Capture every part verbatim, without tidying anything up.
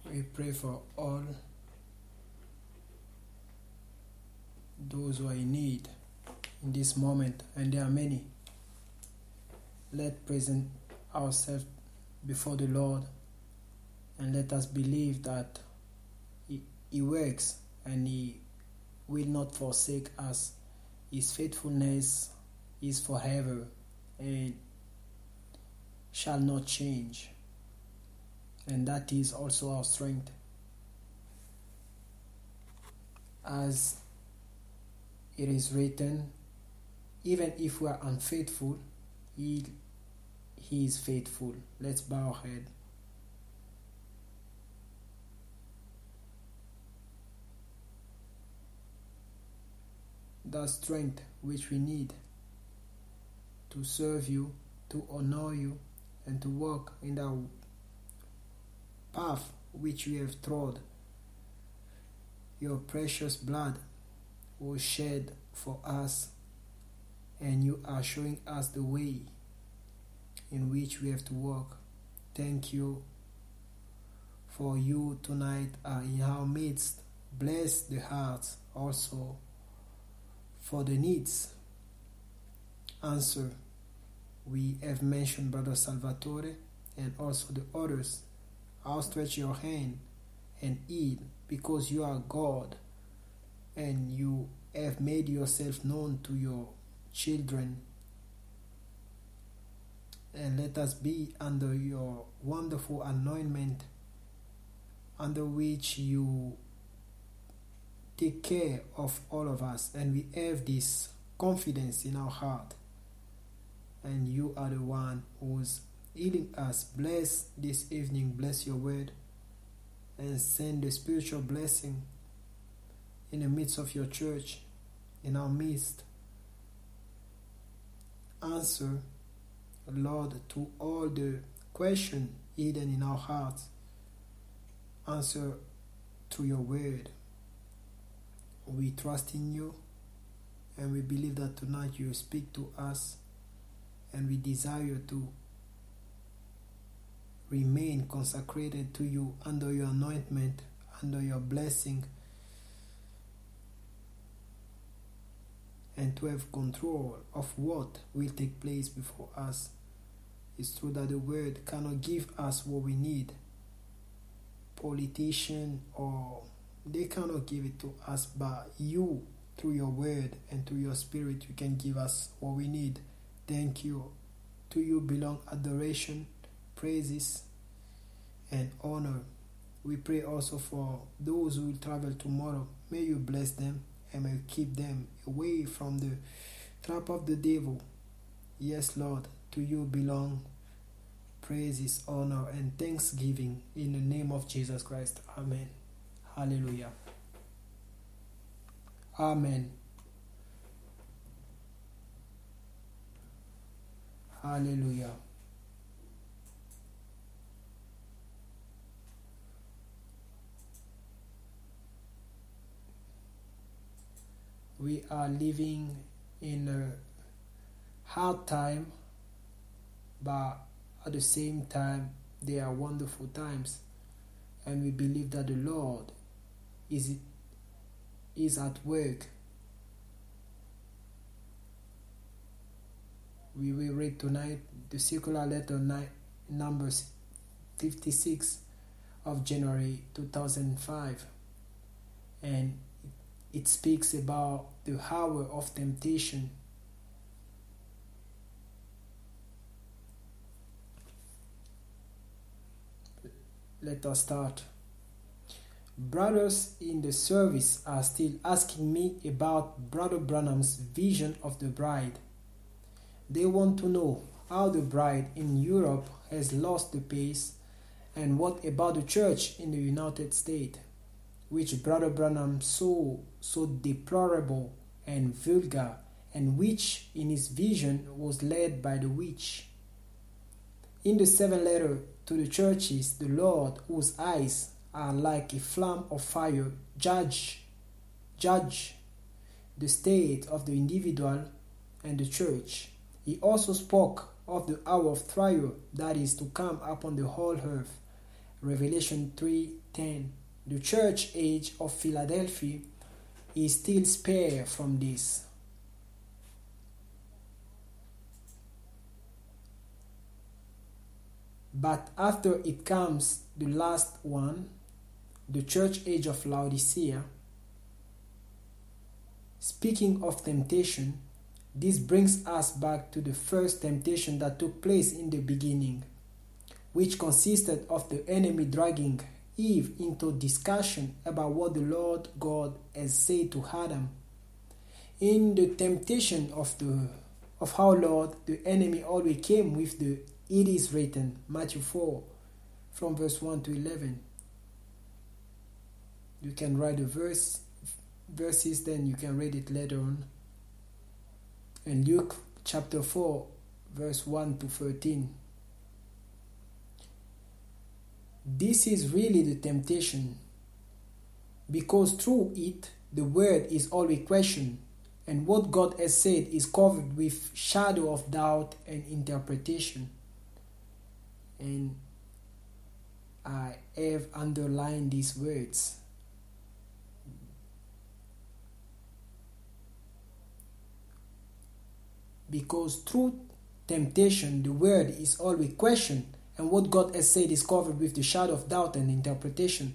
We pray for all those who are in need in this moment, and there are many. Let's present ourselves before the Lord, and let us believe that He, he works and He will not forsake us. His faithfulness is forever and shall not change. And that is also our strength. As it is written, even if we are unfaithful, He, he is faithful. Let's bow our head. The strength which we need to serve You, to honor You, and to walk in the path which You have trod. Your precious blood was shed for us, and You are showing us the way in which we have to walk. Thank You for You tonight are in our midst. Bless the hearts also for the needs. Answer. We have mentioned Brother Salvatore and also the others. Outstretch Your hand and heal, because You are God and You have made Yourself known to Your children. And let us be under Your wonderful anointment, under which You take care of all of us, and we have this confidence in our heart, and You are the one who's healing us. Bless this evening, bless Your word, and send the spiritual blessing in the midst of Your church, in our midst. Answer, Lord, to all the questions hidden in our hearts. Answer through Your word. We trust in You, and we believe that tonight You speak to us, and we desire to remain consecrated to You under Your anointment, under Your blessing, and to have control of what will take place before us. It's true that the word cannot give us what we need. Politician or they cannot give it to us, but You, through Your word and through Your spirit, You can give us what we need. Thank You. To You belong adoration, praises, and honor. We pray also for those who will travel tomorrow. May You bless them and may You keep them away from the trap of the devil. Yes, Lord, to You belong praises, honor, and thanksgiving in the name of Jesus Christ. Amen. Hallelujah. Amen. Hallelujah. We are living in a hard time, but at the same time, they are wonderful times, and we believe that the Lord is is at work. We will read tonight the circular letter ni- number fifty-six of January two thousand five, and it speaks about the hour of temptation. Let us start. Brothers in the service are still asking me about Brother Branham's vision of the bride. They want to know how the bride in Europe has lost the pace, and what about the church in the United States, which Brother Branham saw so deplorable and vulgar, and which in his vision was led by the witch. In the seventh letter to the churches, the Lord, whose eyes are like a flame of fire, judge, judge the state of the individual and the church. He also spoke of the hour of trial that is to come upon the whole earth, Revelation three ten. The church age of Philadelphia is still spared from this. But after it comes the last one, the church age of Laodicea. Speaking of temptation, this brings us back to the first temptation that took place in the beginning, which consisted of the enemy dragging Eve into discussion about what the Lord God has said to Adam. In the temptation of the of our Lord, the enemy always came with the "it is written," Matthew four, from verse one to eleven. You can write the verse verses, then you can read it later on. And Luke chapter four, verse one to thirteen. This is really the temptation, because through it the word is always questioned, and what God has said is covered with shadow of doubt and interpretation. And I have underlined these words. Because through temptation the word is always questioned, and what God has said is covered with the shadow of doubt and interpretation.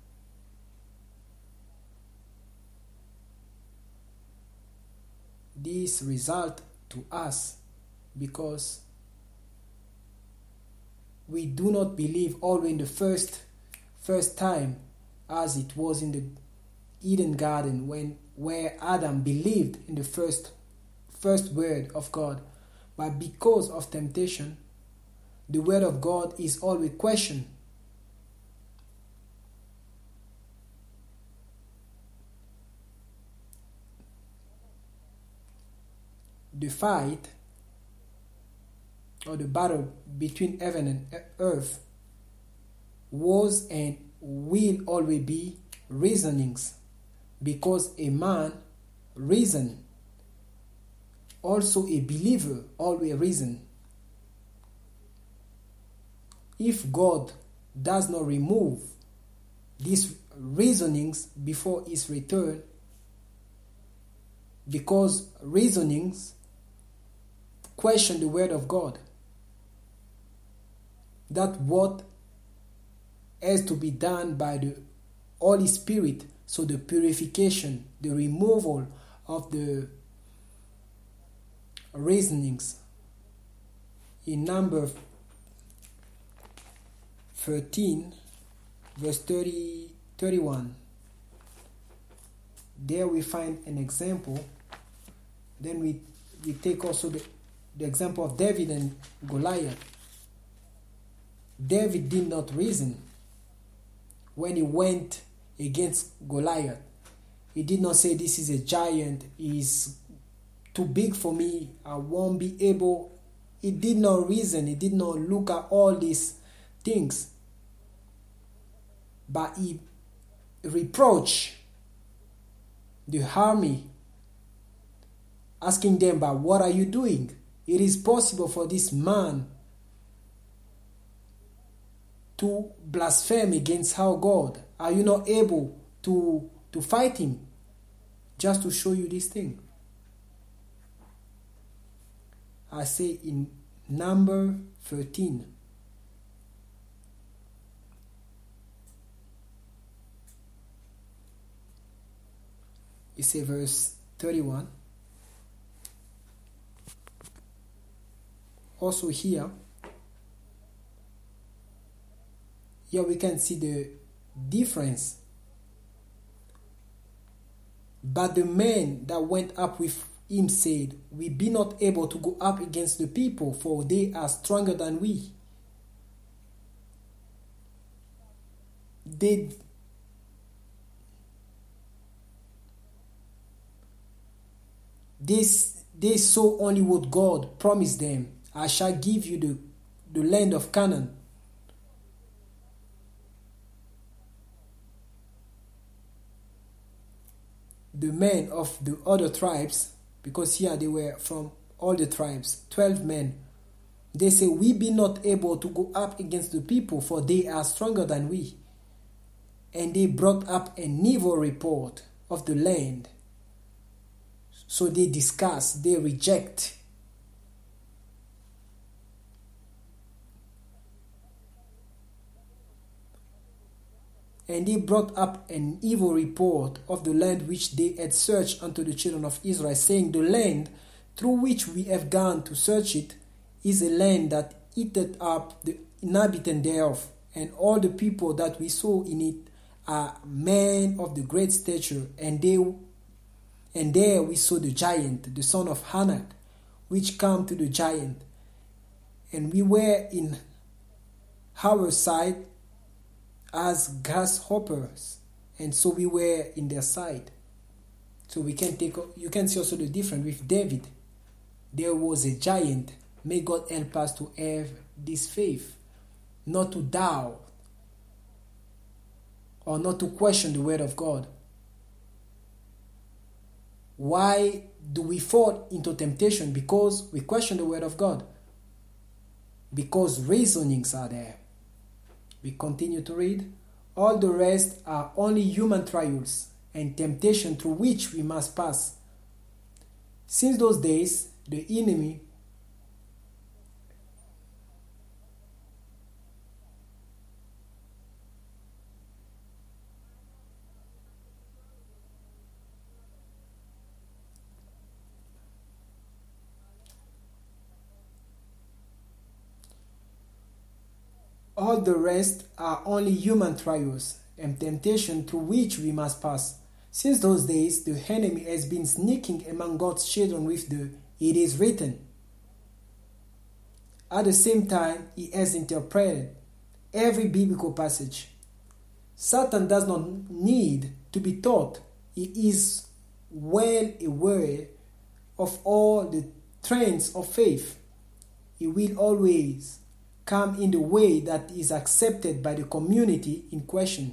This result to us because we do not believe always in the first first time, as it was in the Eden garden when where Adam believed in the first first word of God. But because of temptation, the word of God is always questioned. The fight or the battle between heaven and earth was and will always be reasonings, because a man reason. Also a believer always reason. If God does not remove these reasonings before his return, because reasonings question the word of God, that what has to be done by the Holy Spirit, so the purification, the removal of the reasonings. In number thirteen, verse thirty, thirty-one, there we find an example. Then we, we take also the, the example of David and Goliath. David did not reason when he went against Goliath. He did not say, this is a giant, he is too big for me, I won't be able. He did not reason, he did not look at all these things, but he reproached the army, asking them, but what are you doing? It is possible for this man to blaspheme against our God. Are you not able to, to fight him? Just to show you this thing. I say in number thirteen. You say verse thirty-one. Also here, here we can see the difference. But the men that went up with him said, we be not able to go up against the people, for they are stronger than we. They, this, they saw only what God promised them. I shall give you the, the land of Canaan. The men of the other tribes, because here they were from all the tribes, twelve men, They say, we be not able to go up against the people, for they are stronger than we. And they brought up an evil report of the land. So they discuss, they reject. And they brought up an evil report of the land which they had searched unto the children of Israel, saying, the land through which we have gone to search it is a land that eateth up the inhabitant thereof, and all the people that we saw in it are men of the great stature, and they and there we saw the giant, the son of Anak, which came to the giant, and we were in our sight as grasshoppers, and so we were in their sight. So we can take you can see also the difference with David. There was a giant. May God help us to have this faith, not to doubt or not to question the word of God. Why do we fall into temptation? Because we question the word of God. Because reasonings are there. We continue to read. All the rest are only human trials and temptation through which we must pass. Since those days, the enemy All the rest are only human trials and temptation through which we must pass. Since those days, the enemy has been sneaking among God's children with the "it is written." At the same time, he has interpreted every biblical passage. Satan does not need to be taught. He is well aware of all the trends of faith. He will always come in the way that is accepted by the community in question.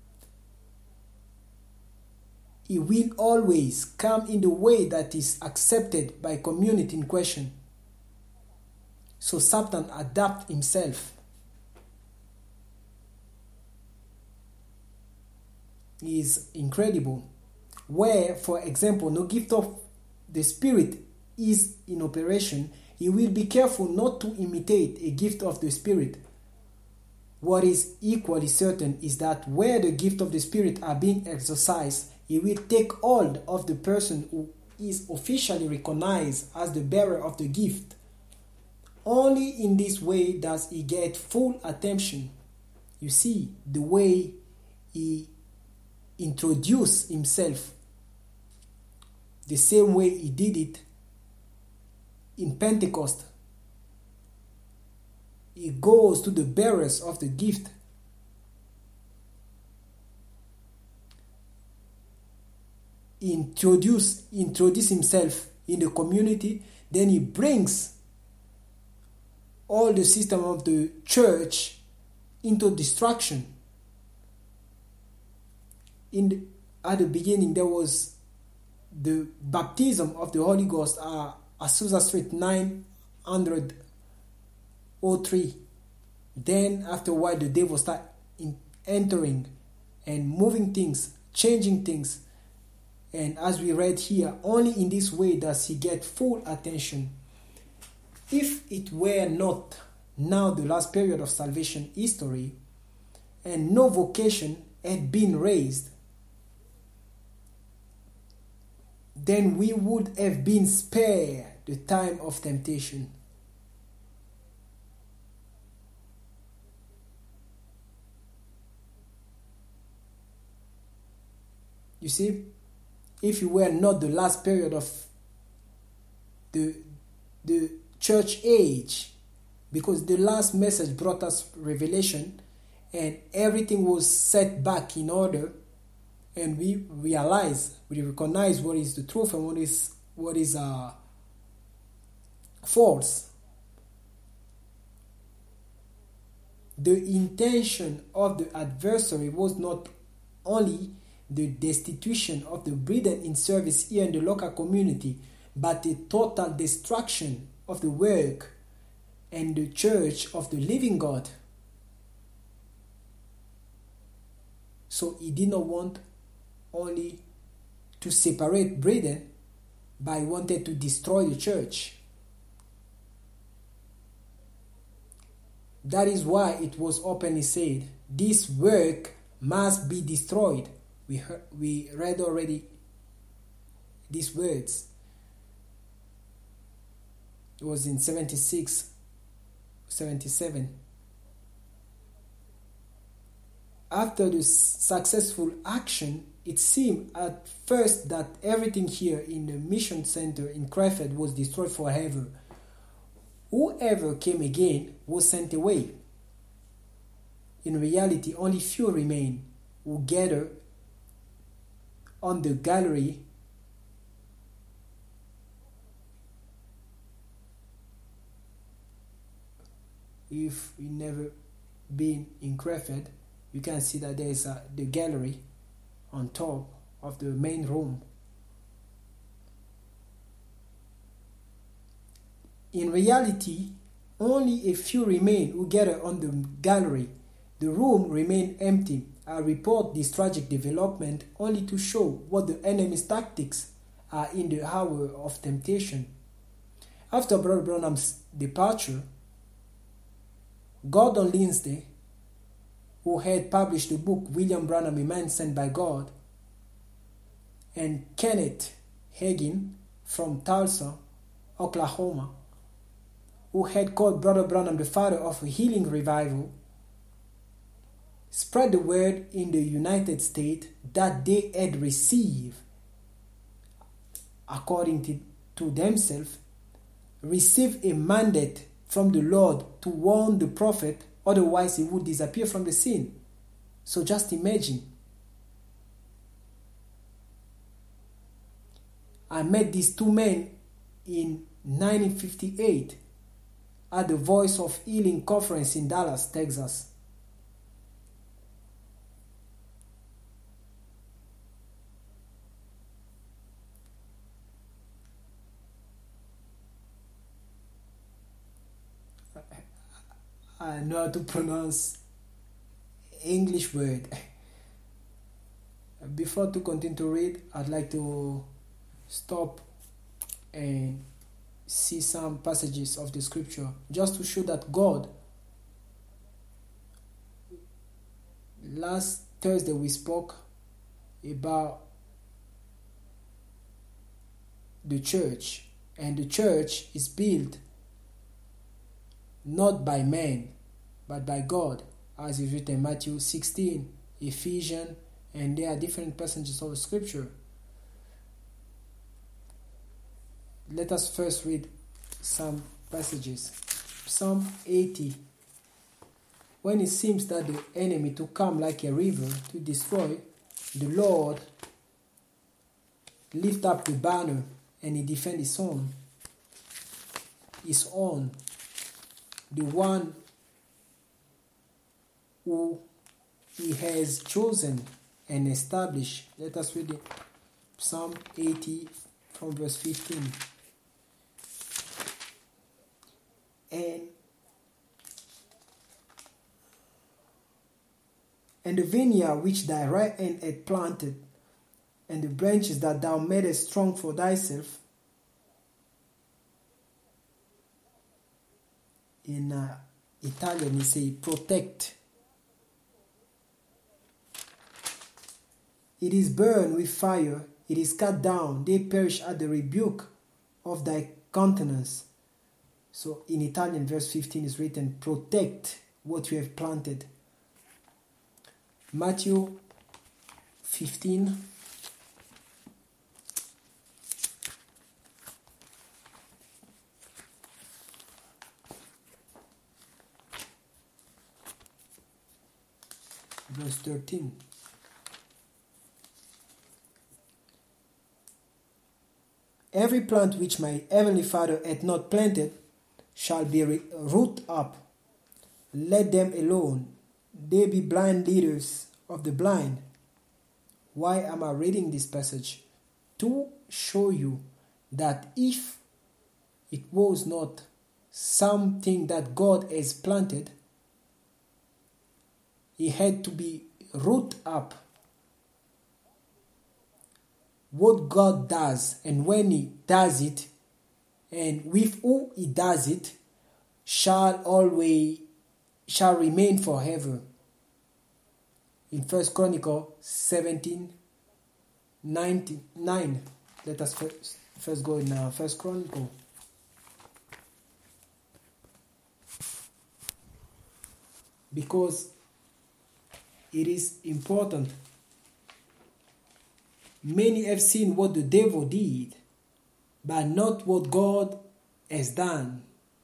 He will always come in the way that is accepted by community in question. So Satan adapts himself. He is incredible. Where, for example, no gift of the Spirit is in operation, he will be careful not to imitate a gift of the Spirit. What is equally certain is that where the gift of the Spirit are being exercised, he will take hold of the person who is officially recognized as the bearer of the gift. Only in this way does he get full attention. You see, the way he introduced himself, the same way he did it in Pentecost. He goes to the bearers of the gift. He introduce, introduce himself in the community. Then he brings all the system of the church into destruction. In the, at the beginning, there was the baptism of the Holy Ghost, uh, Azusa Street nine hundred three. Then after a while, the devil started entering and moving things, changing things. And as we read here, only in this way does he get full attention. If it were not now the last period of salvation history, and no vocation had been raised, then we would have been spared the time of temptation. You see, if you were not the last period of the, the church age, because the last message brought us revelation and everything was set back in order, and we realize, we recognize what is the truth and what is what is uh, false. The intention of the adversary was not only the destitution of the brethren in service here in the local community, but the total destruction of the work and the church of the living God. So he did not want only to separate brethren, but he wanted to destroy the church. That is why it was openly said, this work must be destroyed. We heard, we read already these words. It was in seventy-six, seventy-seven. After the successful action, it seemed at first that everything here in the mission center in Krefeld was destroyed forever. Whoever came again was sent away. In reality, only few remain who gather on the gallery if you've never been in Krefeld, you can see that there is a, the gallery on top of the main room. In reality, only a few remain who gather on the gallery. The room remained empty. I report this tragic development only to show what the enemy's tactics are in the hour of temptation. After Brother Branham's departure, Gordon Lindsay, who had published the book William Branham, A Man Sent by God, and Kenneth Hagin from Tulsa, Oklahoma, who had called Brother Branham the father of a healing revival, spread the word in the United States that they had received, according to, to themselves, received a mandate from the Lord to warn the prophet, otherwise he would disappear from the scene. So just imagine. I met these two men in nineteen fifty-eight at the Voice of Healing Conference in Dallas, Texas. I know how to pronounce English word. Before to continue to read, I'd like to stop and see some passages of the scripture just to show that God. Last Thursday we spoke about the church, and the church is built not by man, but by God, as is written in Matthew sixteen, Ephesians, and there are different passages of the scripture. Let us first read some passages. Psalm eighty. When it seems that the enemy to come like a river to destroy, the Lord lift up the banner and he defend his own. His own. The one who he has chosen and established. Let us read it. Psalm eighty from verse fifteen. And, and the vineyard which thy right hand had planted, and the branches that thou madest strong for thyself, in uh, Italian he say protect. It is burned with fire, it is cut down, they perish at the rebuke of thy countenance. So in Italian verse fifteen is written, protect what you have planted. Matthew fifteen. Verse thirteen. Every plant which my heavenly Father hath not planted shall be root up. Let them alone. They be blind leaders of the blind. Why am I reading this passage? To show you that if it was not something that God has planted, it had to be rooted up. What God does, and when He does it, and with who He does it, shall always shall remain forever. In First Chronicle seventeen ninety-nine, let us first, first go in uh, First Chronicle. Because it is important. Many have seen what the devil did, but not what God has done.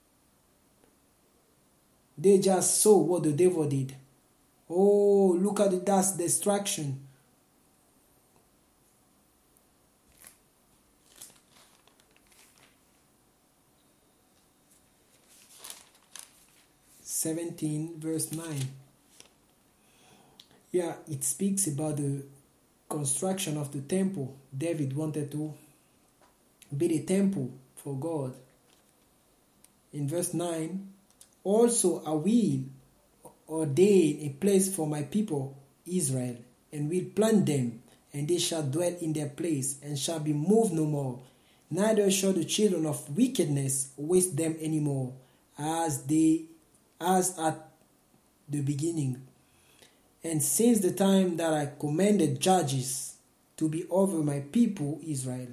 They just saw what the devil did. Oh, look at the dust destruction. seventeen verse nine. Yeah, it speaks about the construction of the temple. David wanted to build a temple for God. In verse nine, also I will ordain a place for my people Israel, and will plant them, and they shall dwell in their place, and shall be moved no more. Neither shall the children of wickedness waste them any more, as they as at the beginning. And since the time that I commanded judges to be over my people Israel.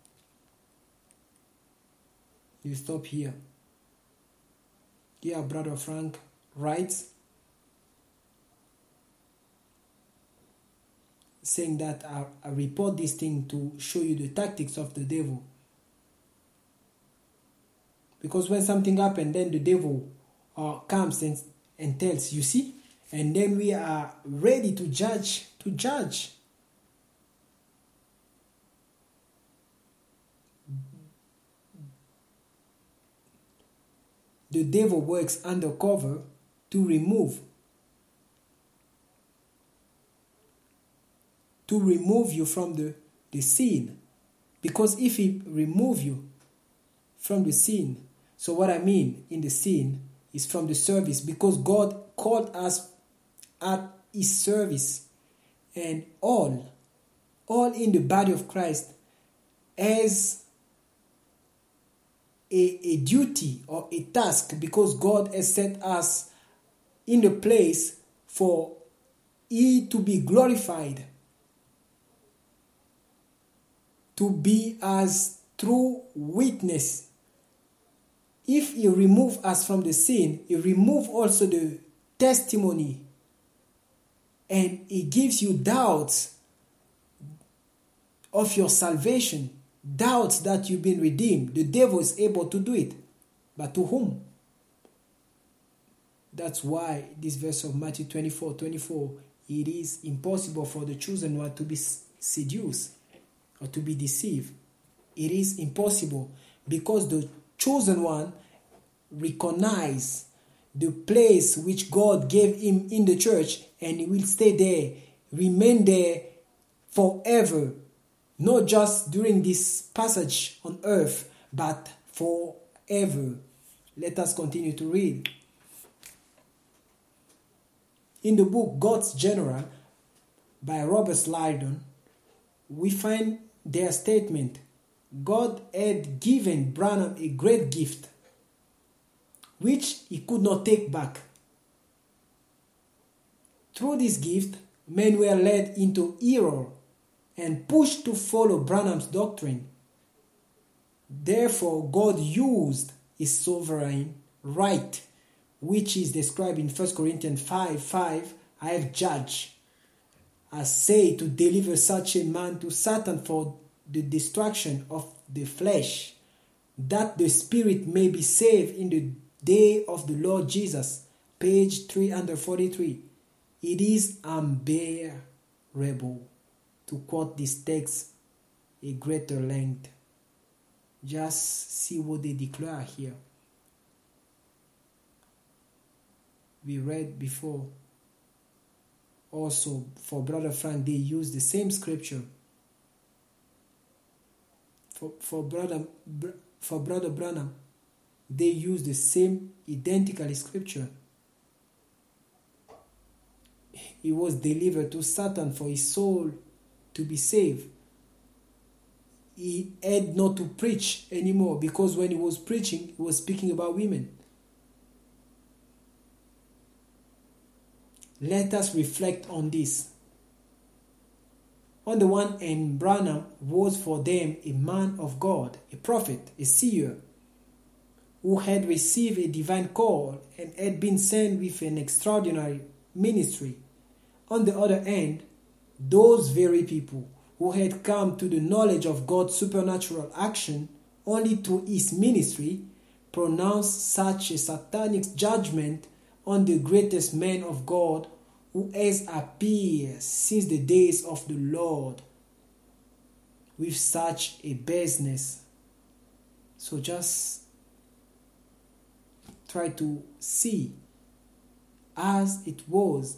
You stop here. Here, Brother Frank writes, saying that I, I report this thing to show you the tactics of the devil. Because when something happens, then the devil uh, comes and, and tells, you see? And then we are ready to judge, to judge. The devil works undercover to remove, to remove you from the, the scene. Because if he remove you from the scene, so what I mean in the scene is from the service, because God called us at His service, and all, all in the body of Christ as a, a duty or a task, because God has set us in the place for He to be glorified, to be as true witness. If He remove us from the scene, He remove also the testimony, and He gives you doubts of your salvation, doubts that you've been redeemed. The devil is able to do it, but to whom? That's why this verse of Matthew twenty-four twenty-four, it is impossible for the chosen one to be seduced or to be deceived. It is impossible because the chosen one recognize the place which God gave him in the church, and he will stay there, remain there forever, not just during this passage on earth, but forever. Let us continue to read. In the book God's General by Robert Liardon, we find their statement. God had given Branham a great gift, which he could not take back. Through this gift, men were led into error and pushed to follow Branham's doctrine. Therefore, God used His sovereign right, which is described in First Corinthians five five, I have judged, I say, to deliver such a man to Satan for the destruction of the flesh, that the spirit may be saved in the day of the Lord Jesus. Page three forty-three. It is unbearable to quote this text a greater length. Just see what they declare here. We read before. Also, for Brother Frank, they use the same scripture. For, for brother for Brother Branham, they use the same identical scripture. He was delivered to Satan for his soul to be saved. He had not to preach anymore, because when he was preaching, he was speaking about women. Let us reflect on this. On the one hand, Branham was for them a man of God, a prophet, a seer, who had received a divine call and had been sent with an extraordinary ministry. On the other hand, those very people who had come to the knowledge of God's supernatural action only through his ministry pronounced such a satanic judgment on the greatest man of God who has appeared since the days of the Lord with such a baseness. So just try to see as it was.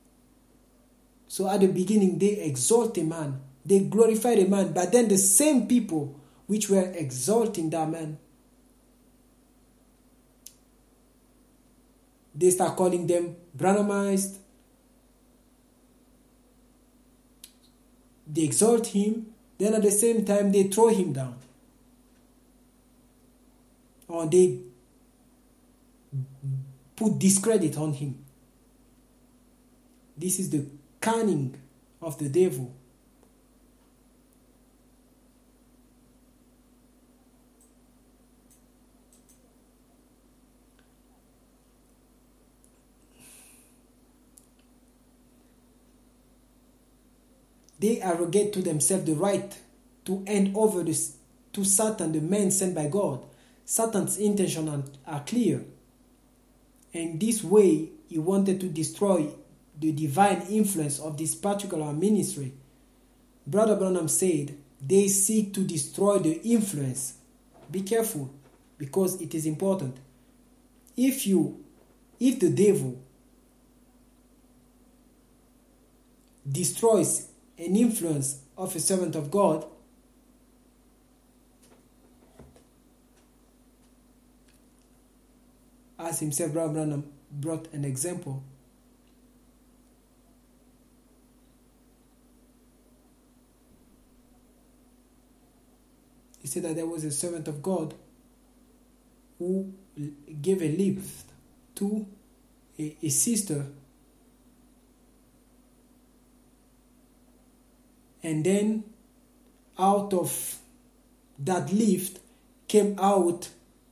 So at the beginning they exalt a man, they glorified a man, but then the same people which were exalting that man, they start calling them Branhamites. They exalt him, then at the same time they throw him down. Or they put discredit on him. This is the cunning of the devil. They arrogate to themselves the right to hand over this, to Satan, the man sent by God. Satan's intentions are clear. And this way, he wanted to destroy the divine influence of this particular ministry. Brother Branham said, they seek to destroy the influence. Be careful, because it is important. If you, if the devil destroys an influence of a servant of God, as himself, Brother Branham brought an example. He said that there was a servant of God who gave a lift to a, a sister, and then out of that lift came out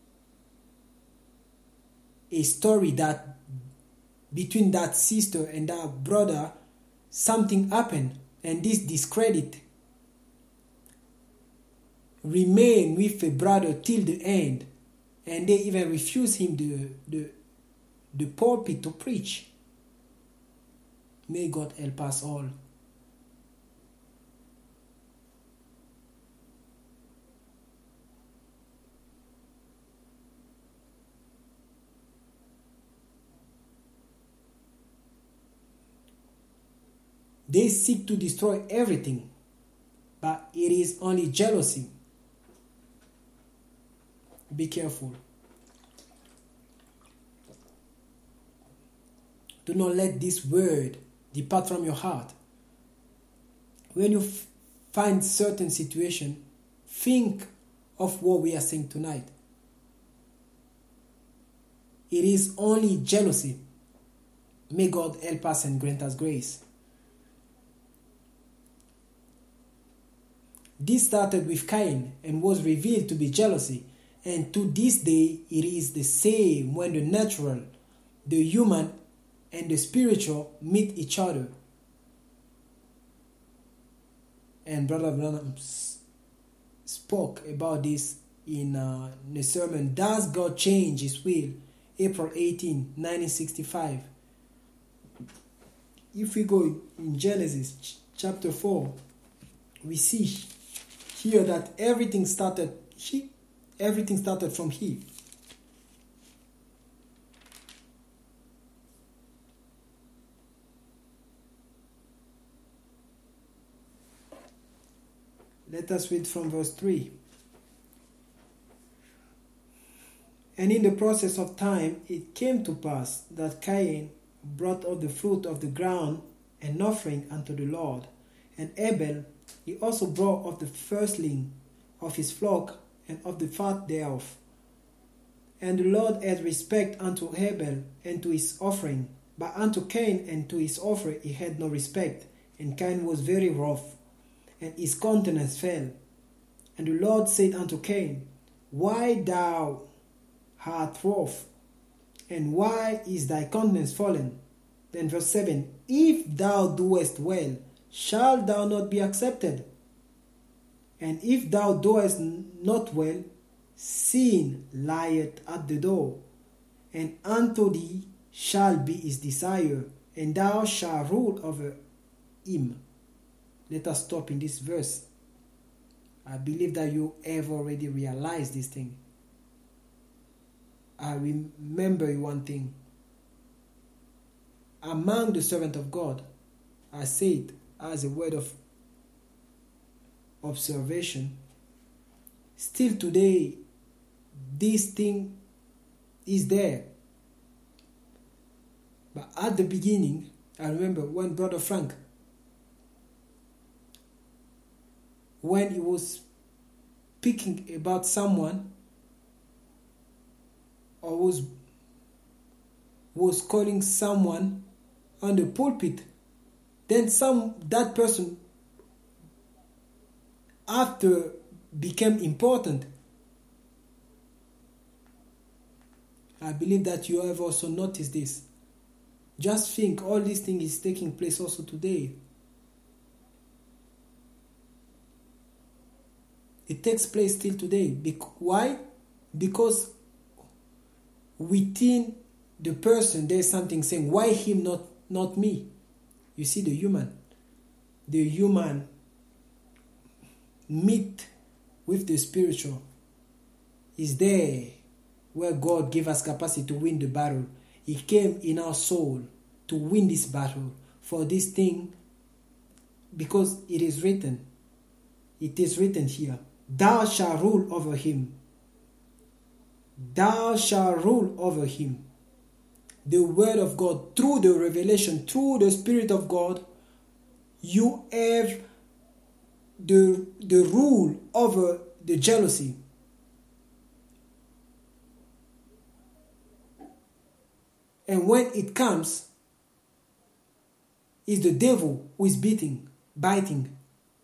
a story that between that sister and that brother something happened, and this discredit remained with the brother till the end, and they even refused him the, the, the pulpit to preach. May God help us all. They seek to destroy everything, but it is only jealousy. Be careful. Do not let this word depart from your heart. When you f- find certain situation, think of what we are saying tonight. It is only jealousy. May God help us and grant us grace. This started with Cain and was revealed to be jealousy. And to this day, it is the same when the natural, the human, and the spiritual meet each other. And Brother Branham spoke about this in uh, the sermon, Does God Change His Will? April eighteenth, nineteen sixty-five. If we go in Genesis ch- chapter four, we see here that everything started he, everything started from Eve. Let us read from verse three. And in the process of time, it came to pass that Cain brought of the fruit of the ground an offering unto the Lord. And Abel, he also brought of the firstling of his flock and of the fat thereof. And the Lord had respect unto Abel and to his offering, but unto Cain and to his offering he had no respect. And Cain was very wroth, and his countenance fell. And the Lord said unto Cain, Why thou art wroth, and why is thy countenance fallen? Then verse seven, If thou doest well, shalt thou not be accepted? And if thou doest not well, sin lieth at the door, and unto thee shall be his desire, and thou shalt rule over him. Let us stop in this verse. I believe that you have already realized this thing. I remember one thing. Among the servants of God, I say it as a word of observation. Still today, this thing is there. But at the beginning, I remember when Brother Frank, when he was speaking about someone, or was was calling someone on the pulpit, then some that person after became important. I believe that you have also noticed this. Just think, all these things is taking place also today. It takes place still today. Bec- why? Because within the person there's something saying, why him, not not me? You see, the human, the human meet with the spiritual is there where God gave us capacity to win the battle. He came in our soul to win this battle for this thing, because it is written, it is written here, thou shalt rule over him. Thou shalt rule over him. The word of God, through the revelation, through the Spirit of God, you have the, the rule over the jealousy. And when it comes, it's the devil who is beating, biting.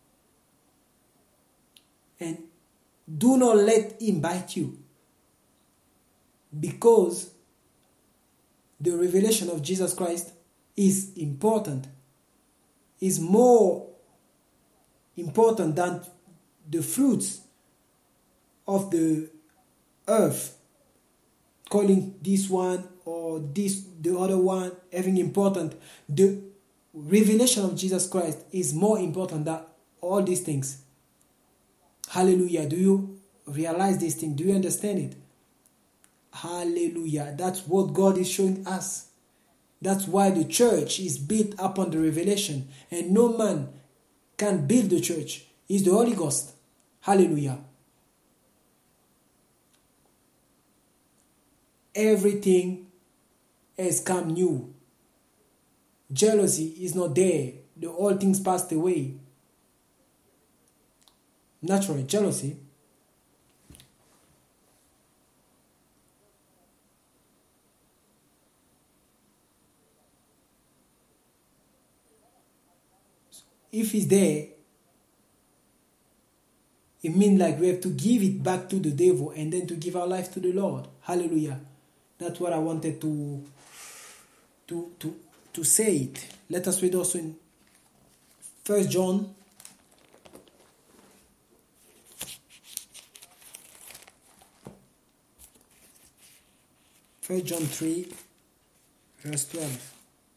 And do not let him bite you. Because the revelation of Jesus Christ is important, is more important than the fruits of the earth, calling this one or this the other one having important. The revelation of Jesus Christ is more important than all these things. Hallelujah. Do you realize this thing? Do you understand it? Hallelujah. That's what God is showing us. That's why the church is built upon the revelation, and no man can build the church. It's the Holy Ghost. Hallelujah. Everything has come new. Jealousy is not there. The old things passed away. Naturally, jealousy. If it's there, it means like we have to give it back to the devil and then to give our life to the Lord. Hallelujah. That's what I wanted to, to, to, to say it. Let us read also in First John. First John three, verse twelve.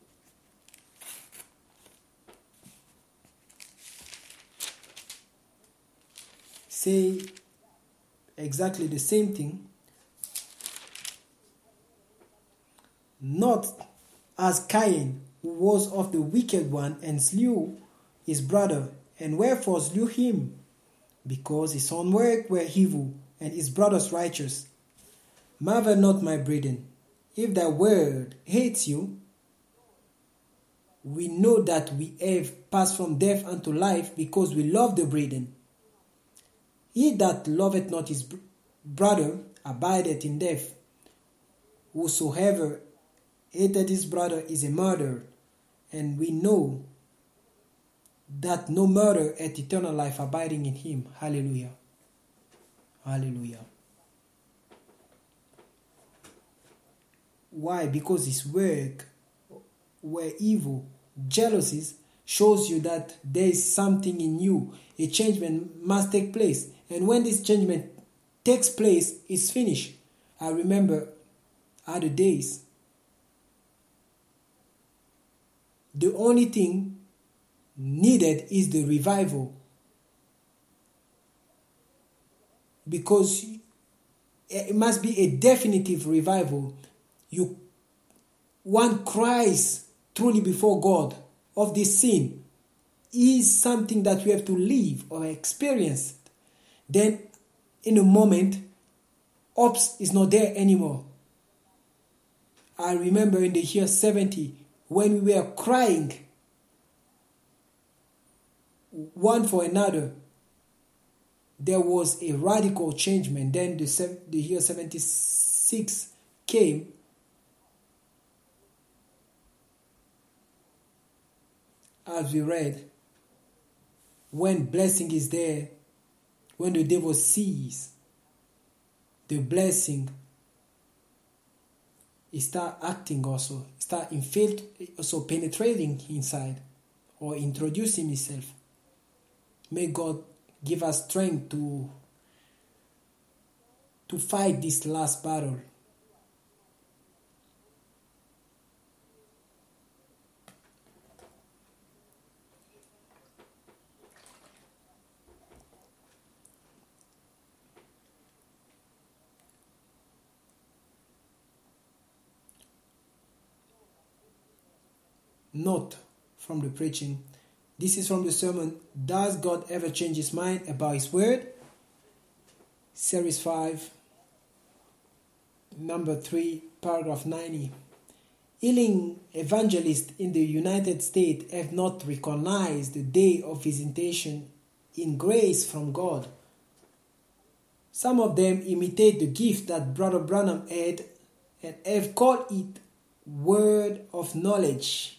Say exactly the same thing. Not as Cain, who was of the wicked one, and slew his brother, and wherefore slew him? Because his own work were evil, and his brother's righteous. Marvel not, my brethren, if the world hates you. We know that we have passed from death unto life, because we love the brethren. He that loveth not his brother abideth in death. Whosoever hateth his brother is a murderer, and we know that no murder hath eternal life abiding in him. Hallelujah. Hallelujah. Why? Because his work were evil. Jealousies shows you that there is something in you. A changement must take place. And when this changement takes place, it's finished. I remember other days. The only thing needed is the revival. Because it must be a definitive revival. You one cries truly before God of this sin is something that we have to live or experience. Then in a moment, ops is not there anymore. I remember in the year seventy when we were crying one for another, there was a radical changement. Then the, the year seventy-six came. As we read, when blessing is there, when the devil sees the blessing, he start acting also, start infilt- also penetrating inside or introducing himself. May God give us strength to, to fight this last battle. Note from the preaching. This is from the sermon, Does God Ever Change His Mind About His Word? Series five, number three, paragraph ninety. Healing evangelists in the United States have not recognized the day of visitation in grace from God. Some of them imitate the gift that Brother Branham had and have called it word of knowledge.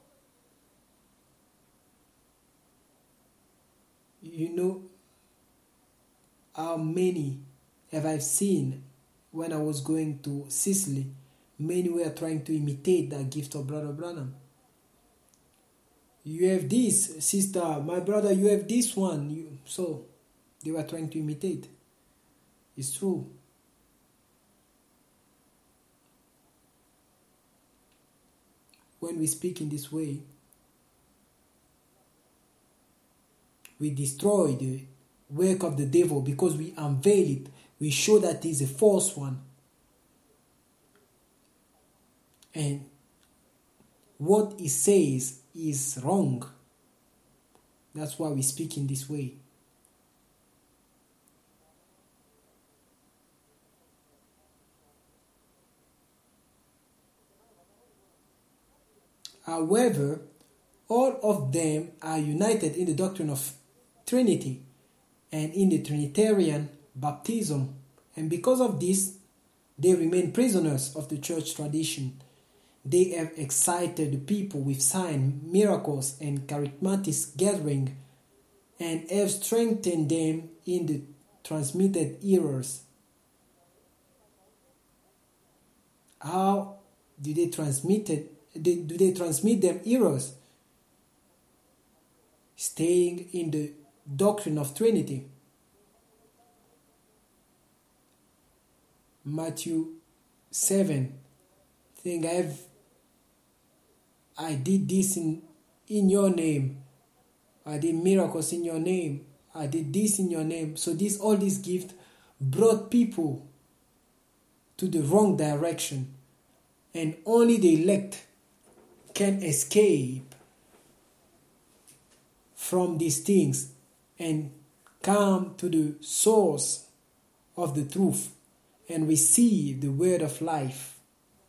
You know how many have I seen when I was going to Sicily? Many were trying to imitate that gift of Brother Branham. You have this, sister, my brother, you have this one. You, so they were trying to imitate. It's true. When we speak in this way, we destroy the work of the devil because we unveil it. We show that it is a false one. And what he says is wrong. That's why we speak in this way. However, all of them are united in the doctrine of Trinity and in the Trinitarian baptism, and because of this, they remain prisoners of the church tradition. They have excited the people with signs, miracles, and charismatic gathering, and have strengthened them in the transmitted errors. How do they transmit it? Do they transmit them errors? Staying in the doctrine of Trinity. Matthew seven. Think I have I did this in, in your name. I did miracles in your name. I did this in your name. So this all this gift brought people to the wrong direction. And only the elect can escape from these things and come to the source of the truth and receive the word of life.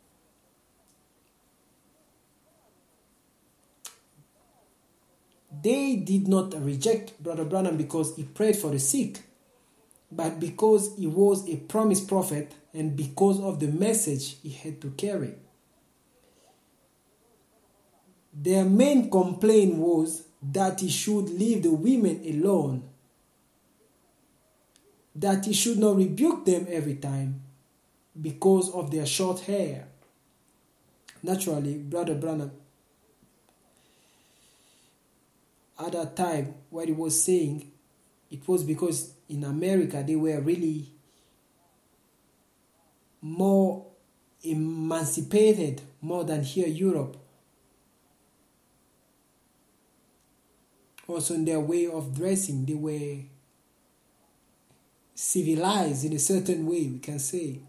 They did not reject Brother Branham because he prayed for the sick, but because he was a promised prophet and because of the message he had to carry. Their main complaint was that he should leave the women alone, that he should not rebuke them every time because of their short hair. Naturally, Brother Branham, at that time, what he was saying, it was because in America they were really more emancipated, more than here in Europe. Also in their way of dressing, they were civilized in a certain way, we can say.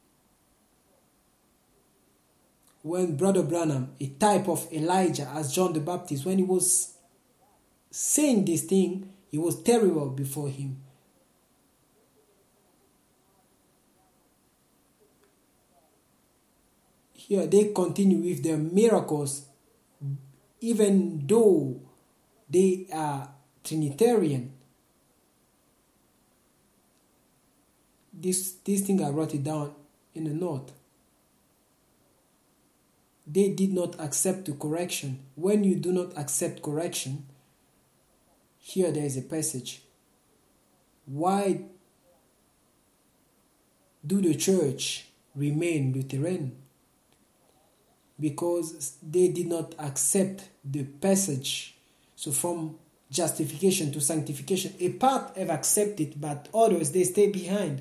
When Brother Branham, a type of Elijah as John the Baptist, when he was saying this thing, it was terrible before him. Here they continue with their miracles, even though they are Trinitarian. This, this thing I wrote it down in a note. They did not accept the correction. When you do not accept correction, here there is a passage. Why do the church remain Lutheran? Because they did not accept the passage. So from justification to sanctification, a part have accepted, but others, they stay behind.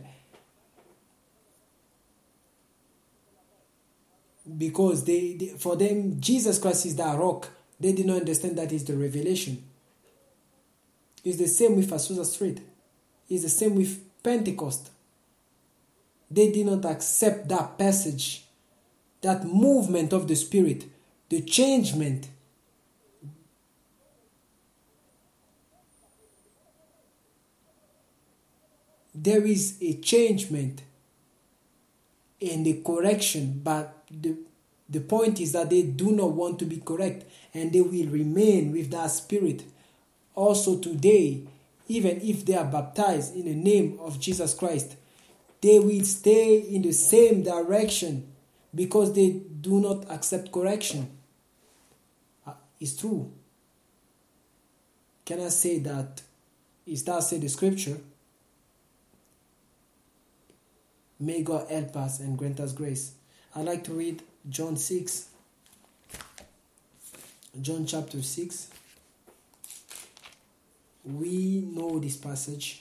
Because they, they for them, Jesus Christ is the rock. They did not understand that is the revelation. It's the same with Azusa Street. It's the same with Pentecost. They did not accept that passage, that movement of the Spirit, the changement. There is a changement in the correction, but the, the point is that they do not want to be correct, and they will remain with that spirit. Also today, even if they are baptized in the name of Jesus Christ, they will stay in the same direction because they do not accept correction. Uh, it's true. Can I say that? Is that say the scripture? May God help us and grant us grace. I'd like to read John six. John chapter six. We know this passage.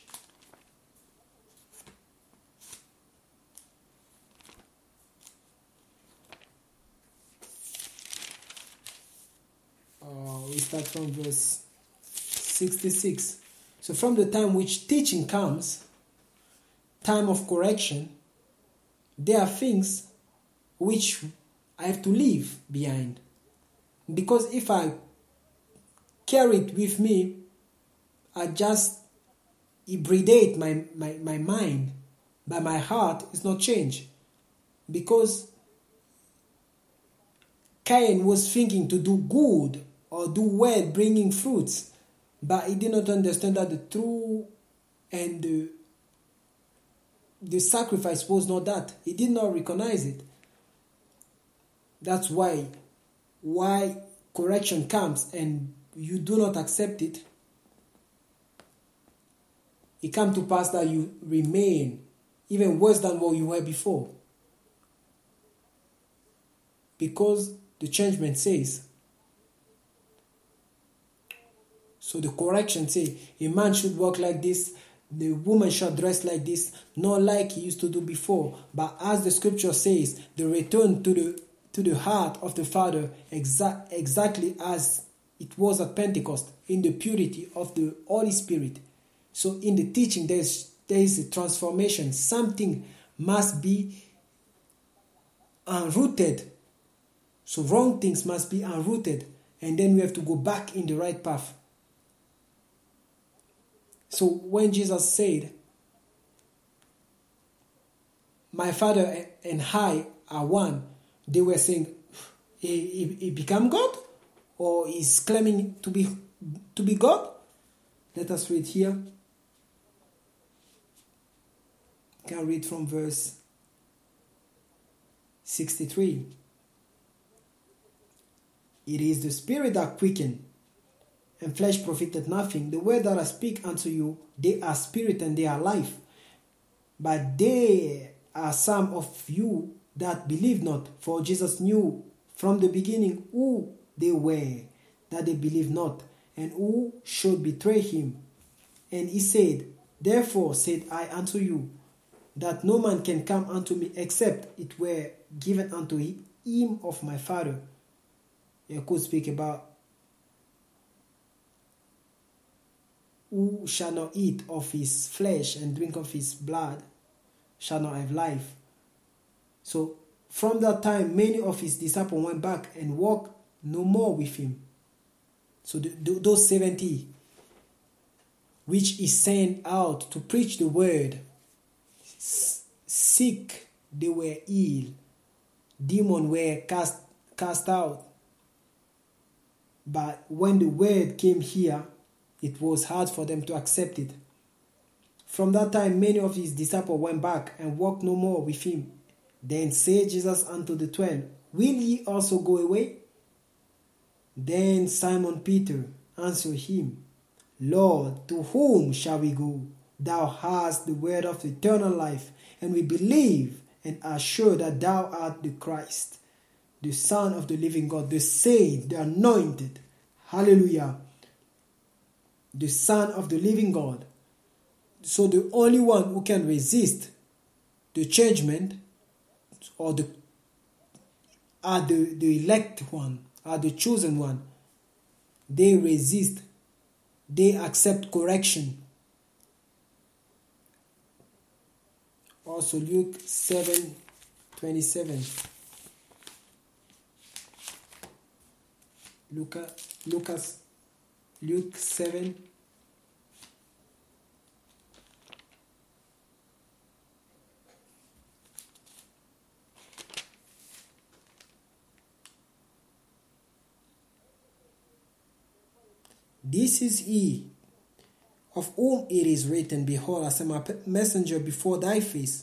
Uh, we start from verse sixty-six. So from the time which teaching comes, time of correction, there are things which I have to leave behind. Because if I carry it with me, I just hybridate my, my, my mind, but my heart is not changed. Because Cain was thinking to do good or do well, bringing fruits, but he did not understand that the true and the The sacrifice was not that. He did not recognize it. That's why, why correction comes and you do not accept it, it comes to pass that you remain even worse than what you were before. Because the changement says. So the correction says, a man should walk like this, the woman shall dress like this, not like he used to do before. But as the scripture says, the return to the to the heart of the Father, exa- exactly as it was at Pentecost, in the purity of the Holy Spirit. So in the teaching, there's there is a transformation. Something must be unrooted. So wrong things must be unrooted, and then we have to go back in the right path. So when Jesus said, my Father and I are one, they were saying, he, he, he become God? Or he's claiming to be to be God? Let us read here. You can read from verse sixty-three. It is the Spirit that quickens, and flesh profited nothing. The word that I speak unto you, they are spirit and they are life. But there are some of you that believe not, for Jesus knew from the beginning who they were, that they believe not, and who should betray him. And he said, Therefore said I unto you, that no man can come unto me except it were given unto him of my Father. You could speak about who shall not eat of his flesh and drink of his blood shall not have life. So from that time, many of his disciples went back and walked no more with him. So the, the, those seventy, which he sent out to preach the word, sick they were healed, demons were cast cast out. But when the word came here, it was hard for them to accept it. From that time, many of his disciples went back and walked no more with him. Then said Jesus unto the twelve, Will ye also go away? Then Simon Peter answered him, Lord, to whom shall we go? Thou hast the word of eternal life, and we believe and are sure that thou art the Christ, the Son of the living God, the saved, the anointed. Hallelujah. The Son of the living God. So the only one who can resist the judgment or the are the, the elect one, are the chosen one. They resist. They accept correction. Also Luke seven twenty-seven. Luca, Lucas, Luke seven. This is he of whom it is written, Behold, I send my messenger before thy face,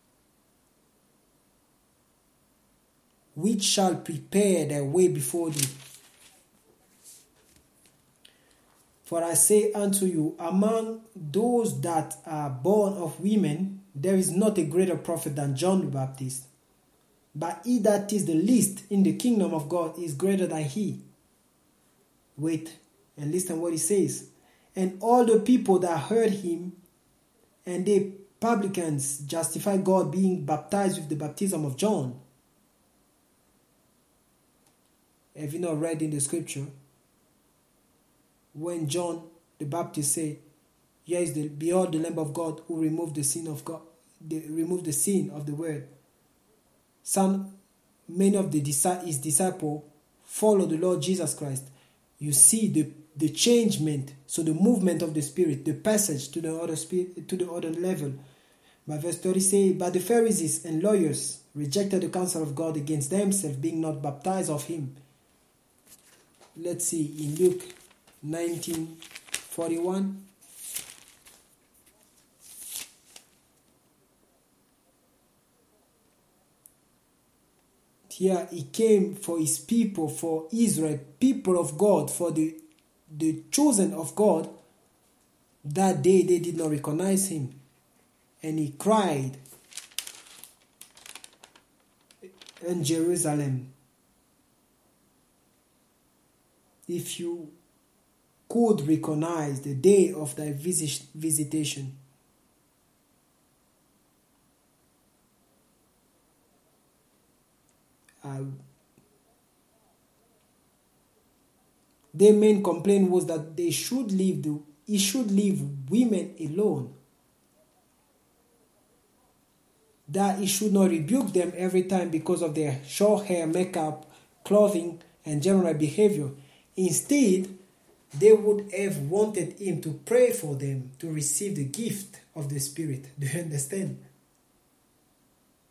which shall prepare thy way before thee. For I say unto you, among those that are born of women, there is not a greater prophet than John the Baptist. But he that is the least in the kingdom of God is greater than he. Wait and listen what he says. And all the people that heard him and the publicans justified God, being baptized with the baptism of John. Have you not read in the scripture? When John the Baptist said, Here is the behold the Lamb of God who removed the sin of God, the, removed the sin of the world. Some, many of the his disciples follow the Lord Jesus Christ. You see the the changement, so the movement of the Spirit, the passage to the other spirit, to the other level. But verse thirty says, But the Pharisees and lawyers rejected the counsel of God against themselves, being not baptized of him. Let's see in Luke nineteen forty-one. Here he came for his people, for Israel, people of God, for the, the chosen of God. That day they did not recognize him. And he cried in Jerusalem, if you could recognize the day of thy visit, visitation. Uh, their main complaint was that they should leave the he should leave women alone. That he should not rebuke them every time because of their short hair, makeup, clothing, and general behavior. Instead, they would have wanted him to pray for them to receive the gift of the Spirit. Do you understand?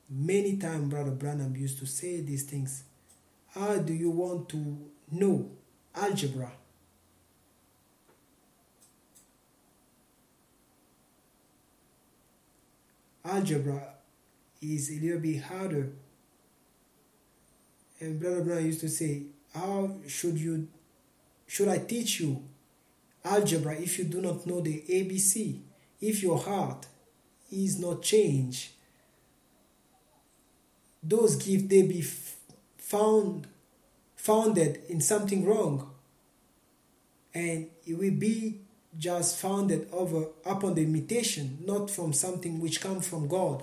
Many times Brother Branham used to say these things. How do you want to know algebra? Algebra is a little bit harder. And Brother Branham used to say, how should you should I teach you algebra if you do not know the A B C? If your heart is not changed, those gifts they be found founded in something wrong, and it will be just founded over upon the imitation, not from something which comes from God.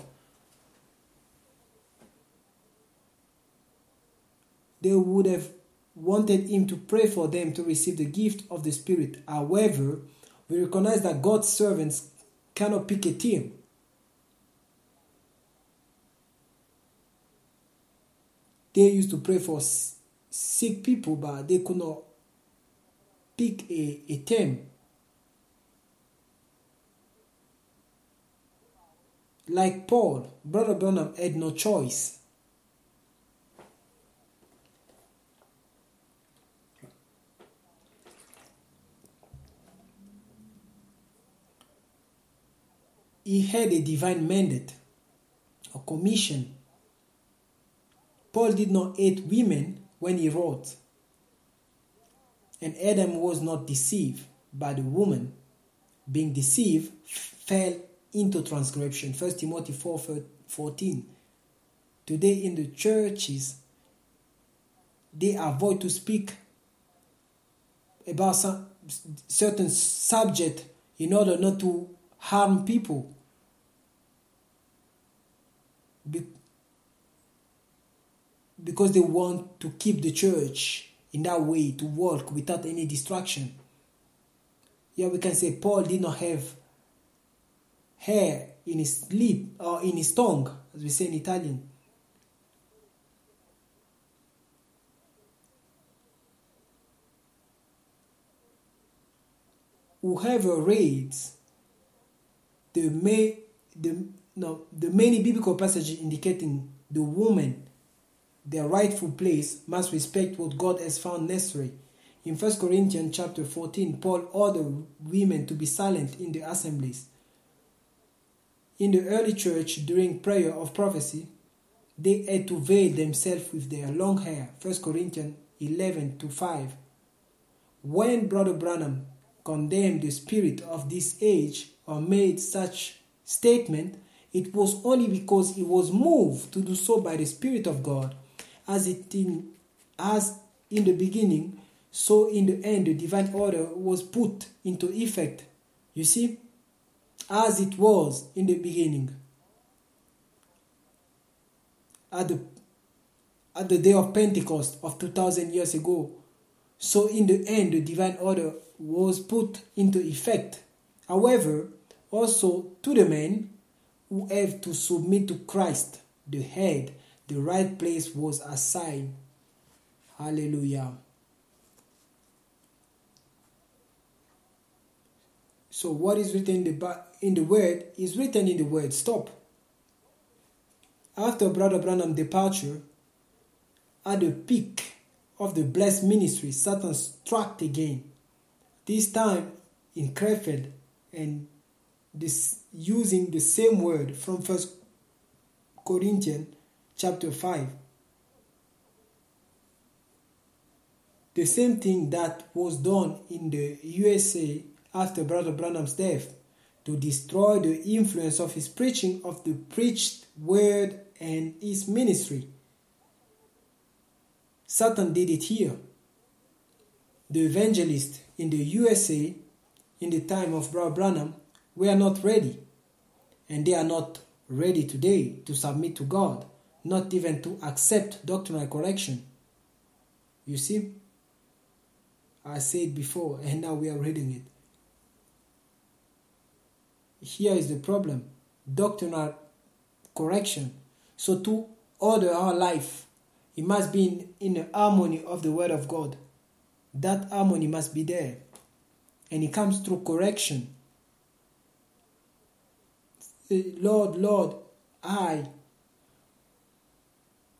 They would have wanted him to pray for them to receive the gift of the Spirit. However, we recognize that God's servants cannot pick a team. They used to pray for sick people, but they could not pick a, a team. Like Paul, Brother Branham had no choice. He had a divine mandate, a commission. Paul did not hate women when he wrote. And Adam was not deceived by the woman. Being deceived, fell into transgression. First Timothy four fourteen. Today in the churches, they avoid to speak about some certain subject in order not to harm people. Be- because they want to keep the church in that way, to work without any distraction. Yeah, we can say Paul did not have hair in his lip or in his tongue, as we say in Italian. Whoever reads the may the no the many biblical passages indicating the woman their rightful place must respect what God has found necessary. In First Corinthians chapter fourteen, Paul ordered women to be silent in the assemblies. In the early church, during prayer of prophecy, they had to veil themselves with their long hair. First Corinthians eleven to five. When Brother Branham condemned the spirit of this age or made such statement, it was only because he was moved to do so by the Spirit of God. As it in as in the beginning, so in the end the divine order was put into effect. You see, as it was in the beginning, at the at the day of Pentecost of two thousand years ago, so in the end the divine order was put into effect. However, also to the men who have to submit to Christ, the head, the right place was assigned. Hallelujah. So what is written in the, in the word is written in the word. Stop. After Brother Branham's departure, at the peak of the blessed ministry, Satan struck again. This time in Krefeld, and this using the same word from First Corinthians chapter five. The same thing that was done in the U S A after Brother Branham's death, to destroy the influence of his preaching of the preached word and his ministry. Satan did it here. The evangelists in the U S A in the time of Brother Branham were not ready, and they are not ready today to submit to God, not even to accept doctrinal correction. You see, I said before, and now we are reading it. Here is the problem: doctrinal correction. So to order our life, it must be in, in the harmony of the Word of God. That harmony must be there, and it comes through correction. Lord, Lord, I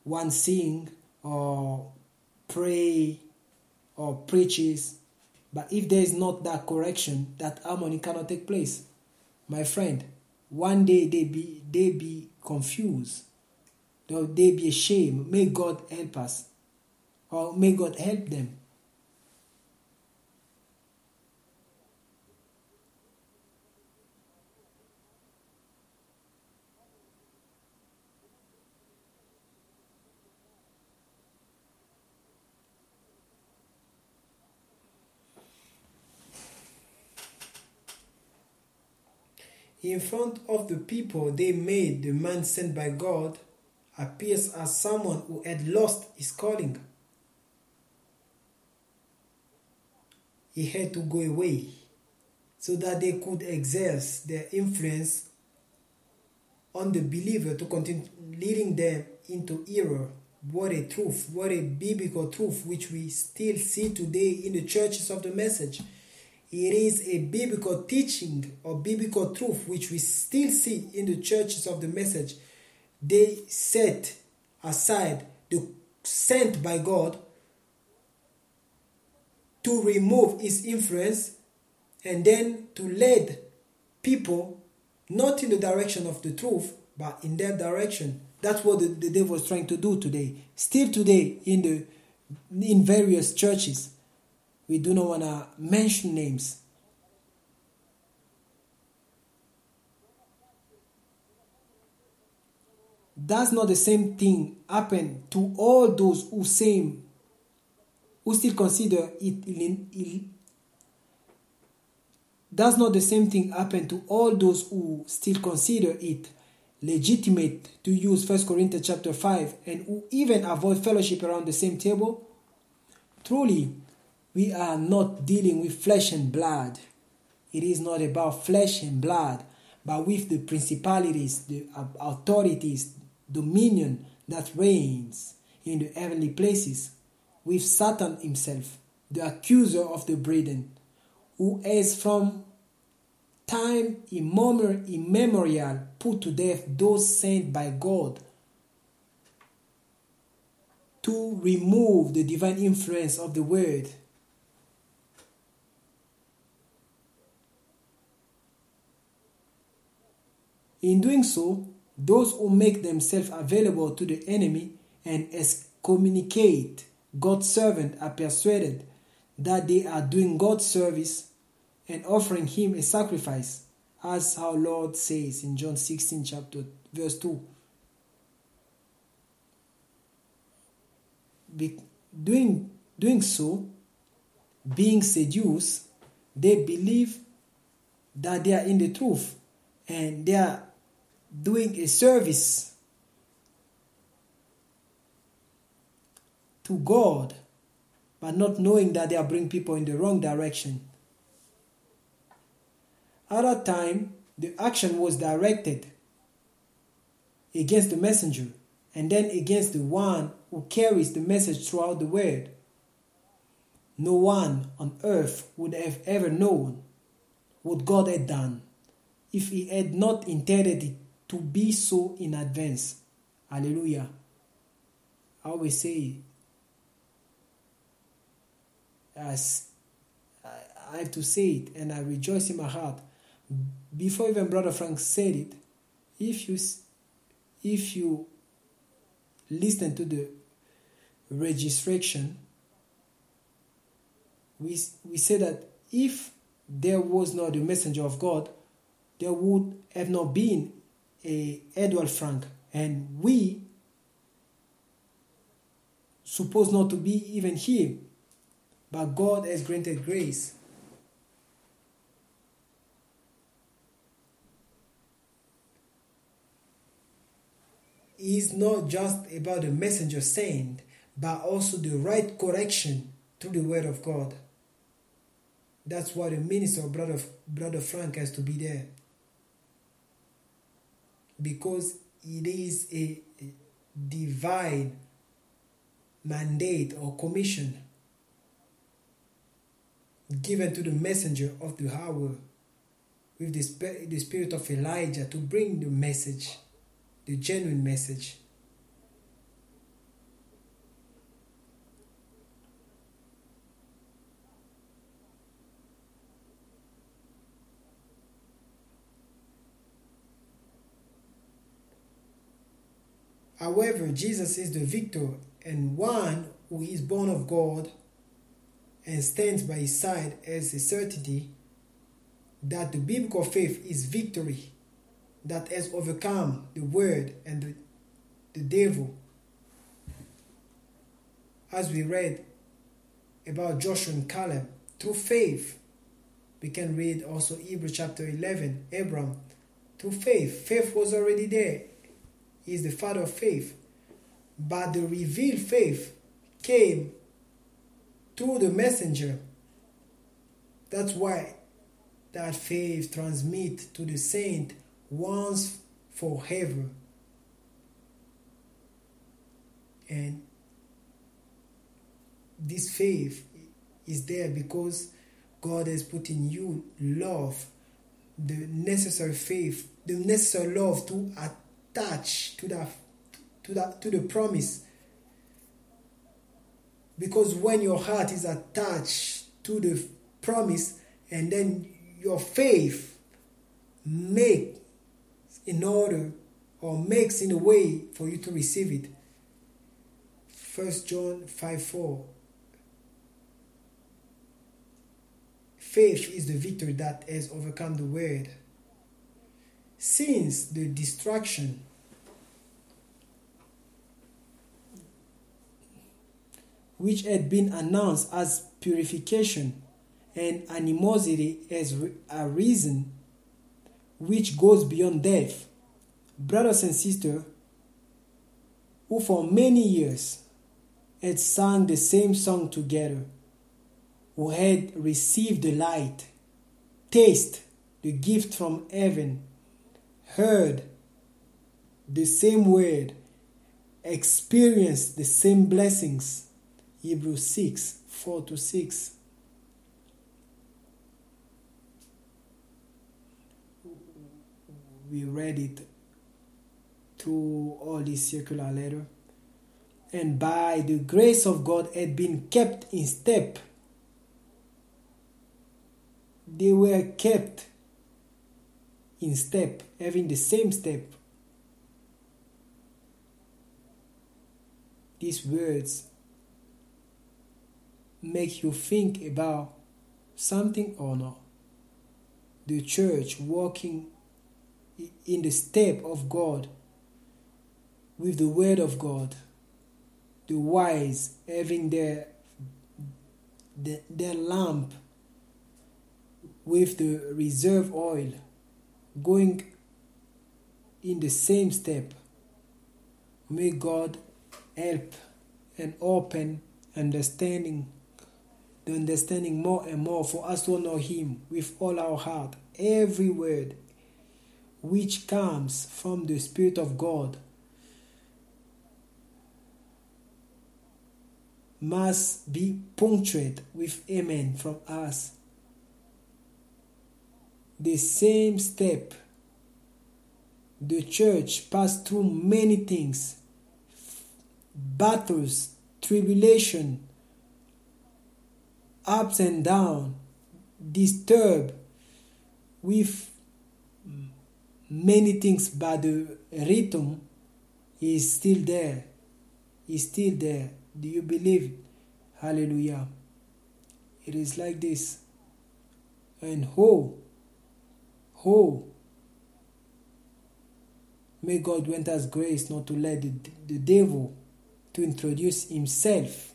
one sing or pray or preaches, but if there is not that correction, that harmony cannot take place. My friend, one day they be they be confused. They they be ashamed. May God help us, or may God help them. In front of the people, they made the man sent by God appears as someone who had lost his calling. He had to go away so that they could exerce their influence on the believer to continue leading them into error. What a truth, what a biblical truth, which we still see today in the churches of the message. It is a biblical teaching or biblical truth which we still see in the churches of the message. They set aside the sent by God to remove his influence and then to lead people not in the direction of the truth but in their direction. That's what the, the devil was trying to do today. Still today in the in various churches. We do not want to mention names. Does not the same thing happen to all those who same, who still consider it ill? Does not the same thing happen to all those who still consider it legitimate to use First Corinthians chapter five and who even avoid fellowship around the same table? Truly, we are not dealing with flesh and blood. It is not about flesh and blood, but with the principalities, the authorities, dominion that reigns in the heavenly places, with Satan himself, the accuser of the brethren, who has from time immemorial put to death those sent by God to remove the divine influence of the word. In doing so, those who make themselves available to the enemy and excommunicate God's servant are persuaded that they are doing God's service and offering him a sacrifice, as our Lord says in John sixteen chapter verse two. Be, doing, doing so, being seduced, they believe that they are in the truth and they are doing a service to God, but not knowing that they are bringing people in the wrong direction. At that time, the action was directed against the messenger and then against the one who carries the message throughout the world. No one on earth would have ever known what God had done if he had not intended it to be so in advance. Hallelujah. I always say, as I have to say it, and I rejoice in my heart. Before even Brother Frank said it, if you if you listen to the registration, we we say that if there was not the messenger of God, there would have not been a Edward Frank, and we supposed not to be even here, but God has granted grace. It is not just about the messenger sent, but also the right correction to the word of God. That's why the minister of Brother, Brother Frank has to be there. Because it is a divine mandate or commission given to the messenger of the hour with the, sp- the spirit of Elijah to bring the message, the genuine message. However, Jesus is the victor and one who is born of God and stands by his side as a certainty that the biblical faith is victory that has overcome the world and the, the devil. As we read about Joshua and Caleb, through faith, we can read also Hebrews chapter eleven, Abraham, through faith. Faith was already there. He is the father of faith. But the revealed faith came through the messenger. That's why that faith transmits to the saint once forever. And this faith is there because God has put in you love, the necessary faith, the necessary love to attach to that, to that, to the promise. Because when your heart is attached to the promise, and then your faith makes in order or makes in a way for you to receive it. First John five four. Faith is the victory that has overcome the world. Since the destruction which had been announced as purification and animosity has arisen, which goes beyond death, brothers and sisters, who for many years had sung the same song together, who had received the light, taste the gift from heaven, heard the same word, experienced the same blessings. Hebrews six, four to six. We read it through all this circular letter. And by the grace of God had been kept in step. They were kept in step, having the same step. These words make you think about something or not. The church walking in the step of God with the word of God. The wise having their, their, their lamp with the reserve oil, going in the same step. May God help and open understanding, the understanding more and more for us to know Him with all our heart. Every word which comes from the Spirit of God must be punctuated with amen from us. The same step. The church passed through many things, battles, tribulation, ups and downs, disturbed with many things, but the rhythm is still there. Is still there. Do you believe it? Hallelujah. It is like this. And oh, oh, may God grant us grace not to let the, the devil to introduce himself.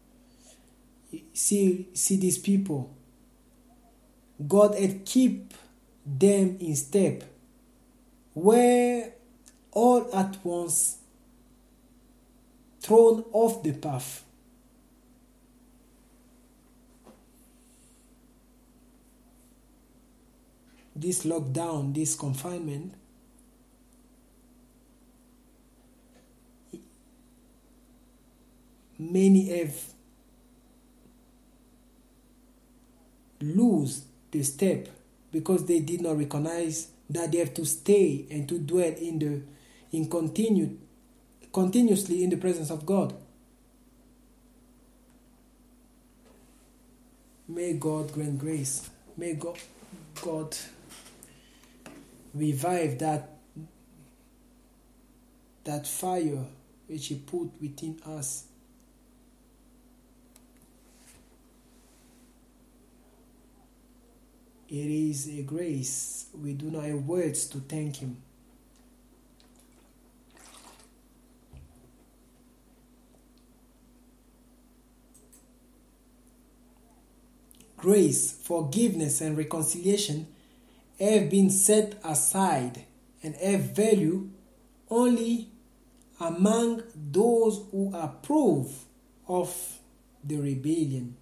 See, see these people. God had keep them in step, where all at once thrown off the path. This lockdown, this confinement, many have lose the step because they did not recognize that they have to stay and to dwell in the in continued continuously in the presence of God. May God grant grace. May God, God revive that that fire which He put within us. It is a grace. We do not have words to thank Him. Grace, forgiveness, and reconciliation have been set aside and have value only among those who approve of the rebellion.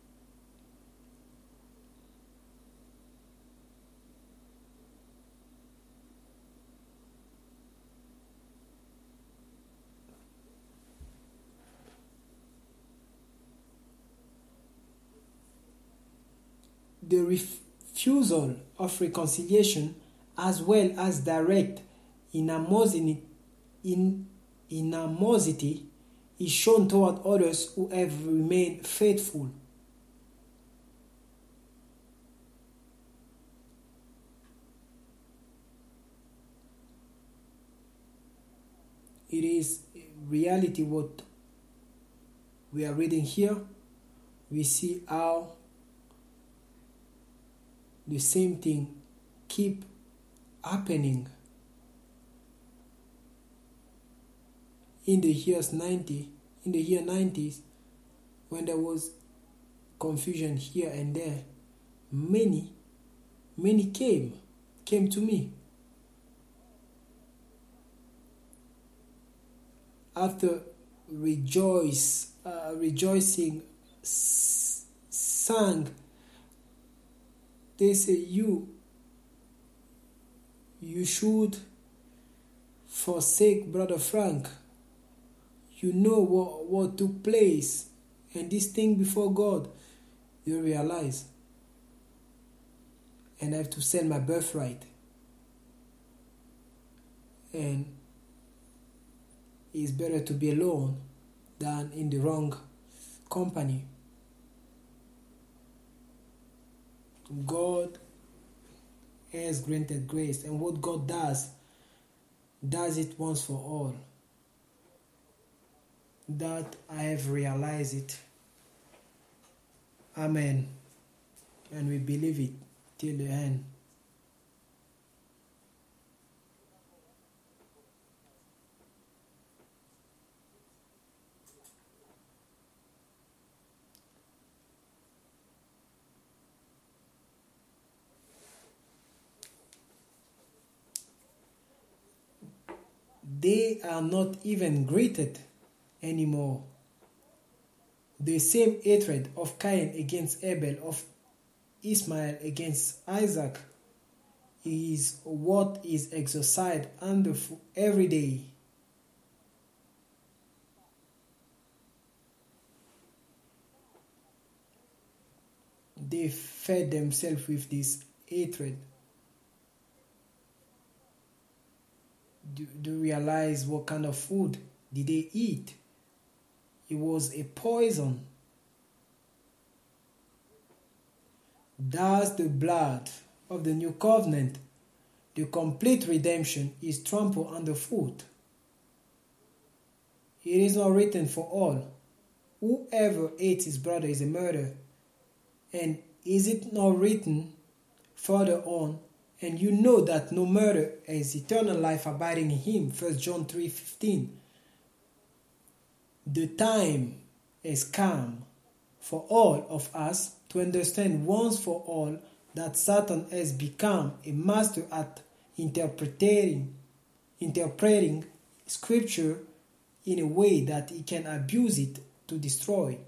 The refusal of reconciliation, as well as direct animosity, in animosity, is shown toward others who have remained faithful. It is reality what we are reading here. We see how the same thing keep happening in the years ninety, in the year nineties, when there was confusion here and there. Many, many came, came to me. After rejoice, uh, rejoicing, s- sang, they say, you, you should forsake Brother Frank. You know what, what took place, and this thing before God, you realize. And I have to sell my birthright. And it's better to be alone than in the wrong company. God has granted grace, and what God does, does it once for all. That I have realized it. Amen. And we believe it till the end. They are not even greeted anymore. The same hatred of Cain against Abel, of Ishmael against Isaac, is what is exercised under every day. They fed themselves with this hatred. Do, do you realize what kind of food did they eat? It was a poison. Thus the blood of the new covenant, the complete redemption, is trampled underfoot. It is not written for all. Whoever hates his brother is a murderer. And is it not written further on, and you know that no murderer has eternal life abiding in him, First John three fifteen. The time has come for all of us to understand once for all that Satan has become a master at interpreting, interpreting Scripture in a way that he can abuse it to destroy.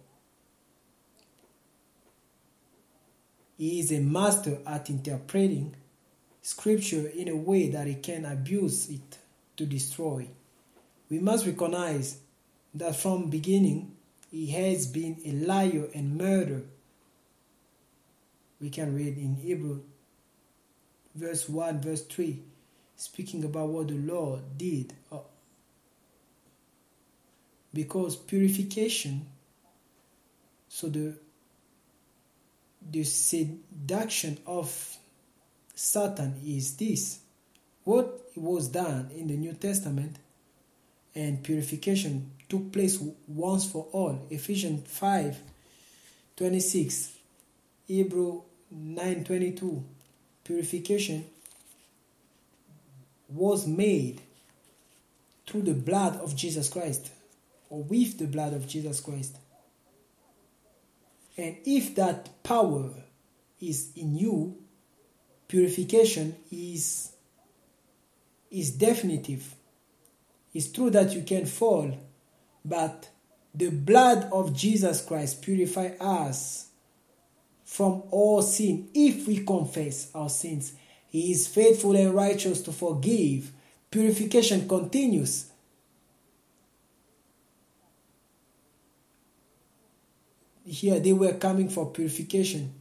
He is a master at interpreting Scripture in a way that he can abuse it to destroy. We must recognize that from beginning he has been a liar and murderer. We can read in Hebrew verse one, verse three, speaking about what the Lord did. Because purification, so the the seduction of Satan is this. What was done in the New Testament and purification took place once for all. Ephesians five twenty-six, Hebrews nine twenty-two. Purification was made through the blood of Jesus Christ, or with the blood of Jesus Christ. And if that power is in you, purification is, is definitive. It's true that you can fall, but the blood of Jesus Christ purifies us from all sin. If we confess our sins, He is faithful and righteous to forgive. Purification continues. Here they were coming for purification.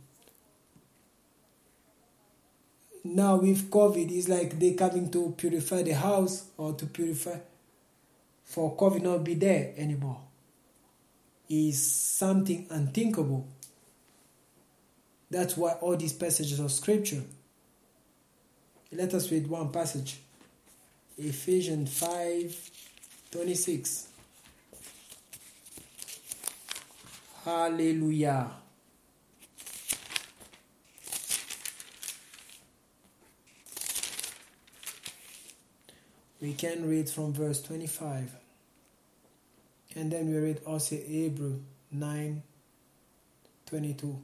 Now with COVID, it's like they coming to purify the house, or to purify for COVID not be there anymore. Is something unthinkable. That's why all these passages of scripture. Let us read one passage. Ephesians five twenty-six. Hallelujah. We can read from verse twenty-five. And then we read also Hebrews nine twenty-two.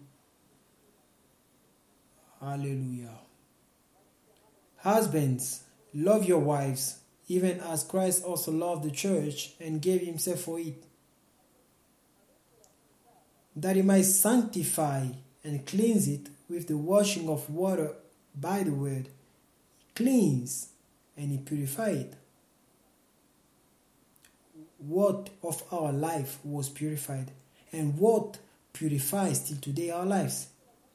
Hallelujah. Husbands, love your wives, even as Christ also loved the church and gave himself for it, that he might sanctify and cleanse it with the washing of water by the word. Cleanse and he purified it. What of our life was purified, and what purifies till today our lives?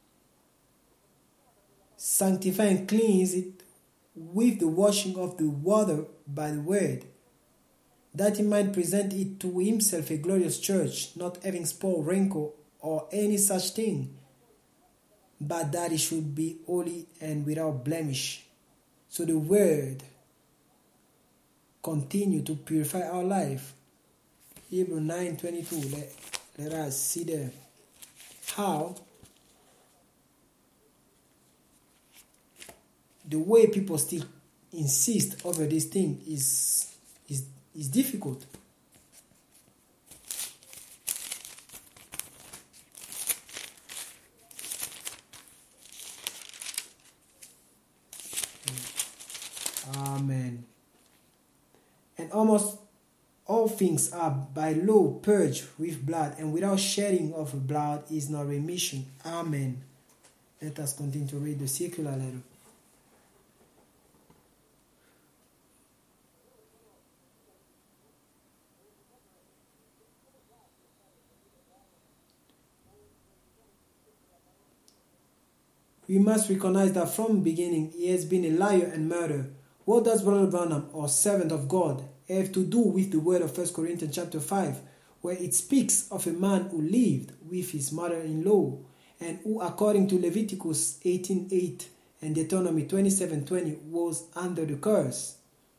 Sanctify and cleanse it with the washing of the water by the word, that he might present it to himself a glorious church, not having spot, wrinkle, or any such thing, but that it should be holy and without blemish. So the word continue to purify our life. Hebrews nine twenty-two. Let, let us see there how the way people still insist over this thing is is is difficult. Amen. And almost all things are by law purged with blood, and without shedding of blood is no remission. Amen. Let us continue to read the circular letter. We must recognize that from the beginning he has been a liar and murderer. What does Brother Branham, or servant of God, have to do with the word of First Corinthians chapter five, where it speaks of a man who lived with his mother-in-law, and who, according to Leviticus eighteen eight and Deuteronomy twenty-seven twenty, was under the curse?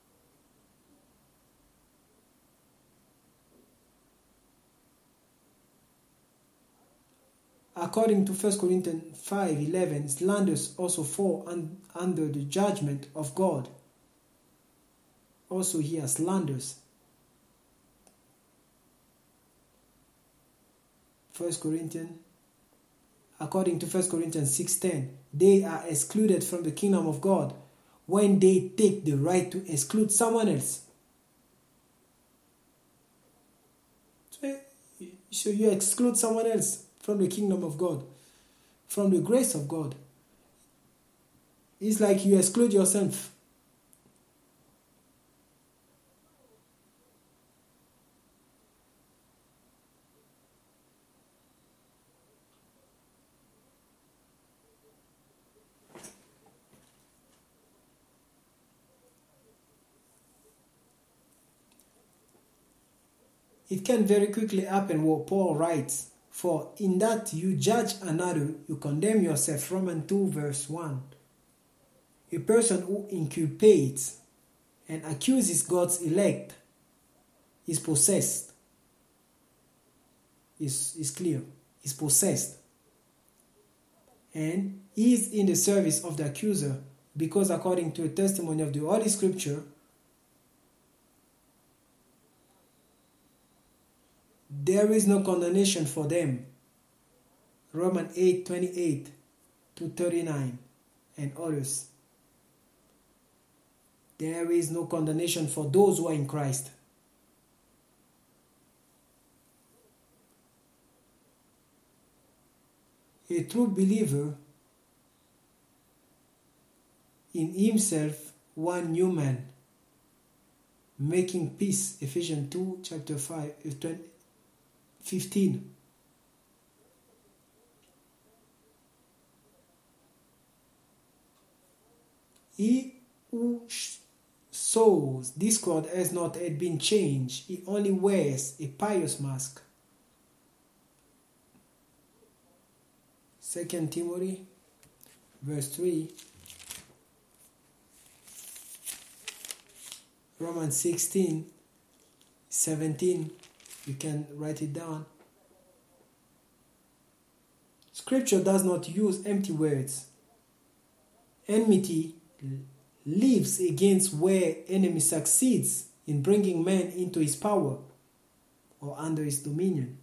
According to First Corinthians five eleven, slanders also fall un- under the judgment of God. Also here, slanders. First Corinthians, according to First Corinthians six ten, they are excluded from the kingdom of God when they take the right to exclude someone else. So, so you exclude someone else from the kingdom of God, from the grace of God. It's like you exclude yourself. It can very quickly happen what Paul writes, for in that you judge another, you condemn yourself. Romans two verse one. A person who inculpates and accuses God's elect is possessed. Is is clear. Is possessed. And he is in the service of the accuser, because according to a testimony of the Holy Scripture, there is no condemnation for them. Romans eight twenty-eight to thirty-nine and others. There is no condemnation for those who are in Christ. A true believer in himself, one new man, making peace. Ephesians two, chapter five, fifteen. He who sows discord has not yet been changed. He only wears a pious mask. Second Timothy, verse three. Romans sixteen, seventeen. You can write it down. Scripture does not use empty words. Enmity lives against where enemy succeeds in bringing man into his power or under his dominion.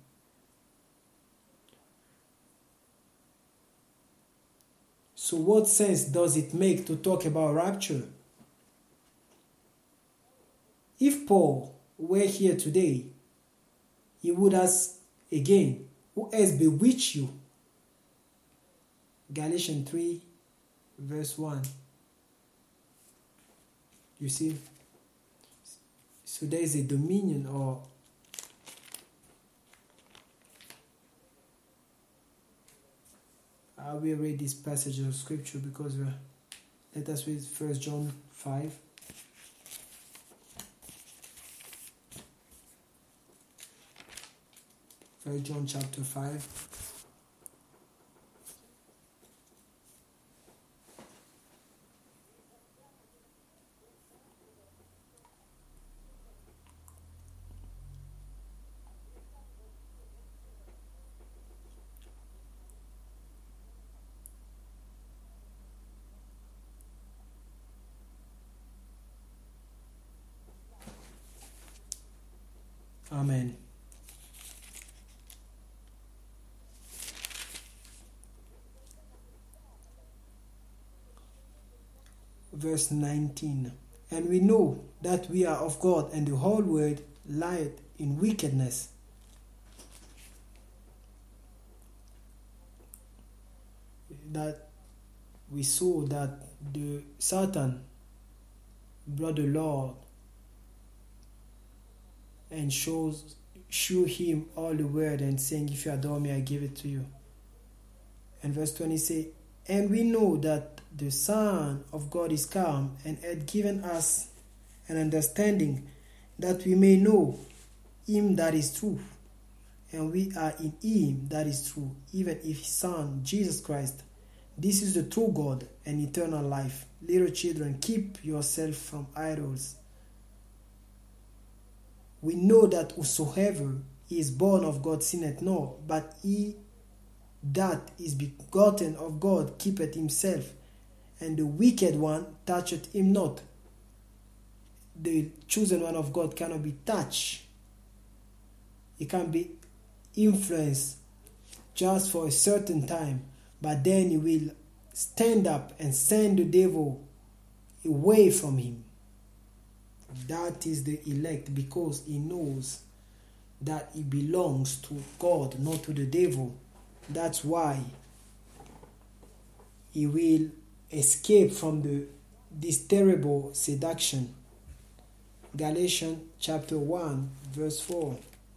So what sense does it make to talk about rapture? If Paul were here today, he would ask again, who has bewitched you? Galatians three, verse one. You see? So there is a dominion, or I will read this passage of scripture because uh, let us read First John five. First John chapter five. Amen. Verse nineteen. And we know that we are of God, and the whole world lieth in wickedness. That we saw that the Satan brought the Lord and shows shew him all the word and saying, if you adore me, I give it to you. And verse twenty say, and we know that the Son of God is come and hath given us an understanding, that we may know him that is true, and we are in him that is true, even if his Son, Jesus Christ. This is the true God and eternal life. Little children, keep yourself from idols. We know that whosoever is born of God sinneth not, but he that is begotten of God keepeth himself, and the wicked one toucheth him not. The chosen one of God cannot be touched. He can be influenced just for a certain time, but then he will stand up and send the devil away from him. That is the elect, because he knows that he belongs to God, not to the devil. That's why he will escape from the this terrible seduction. Galatians chapter one, verse four.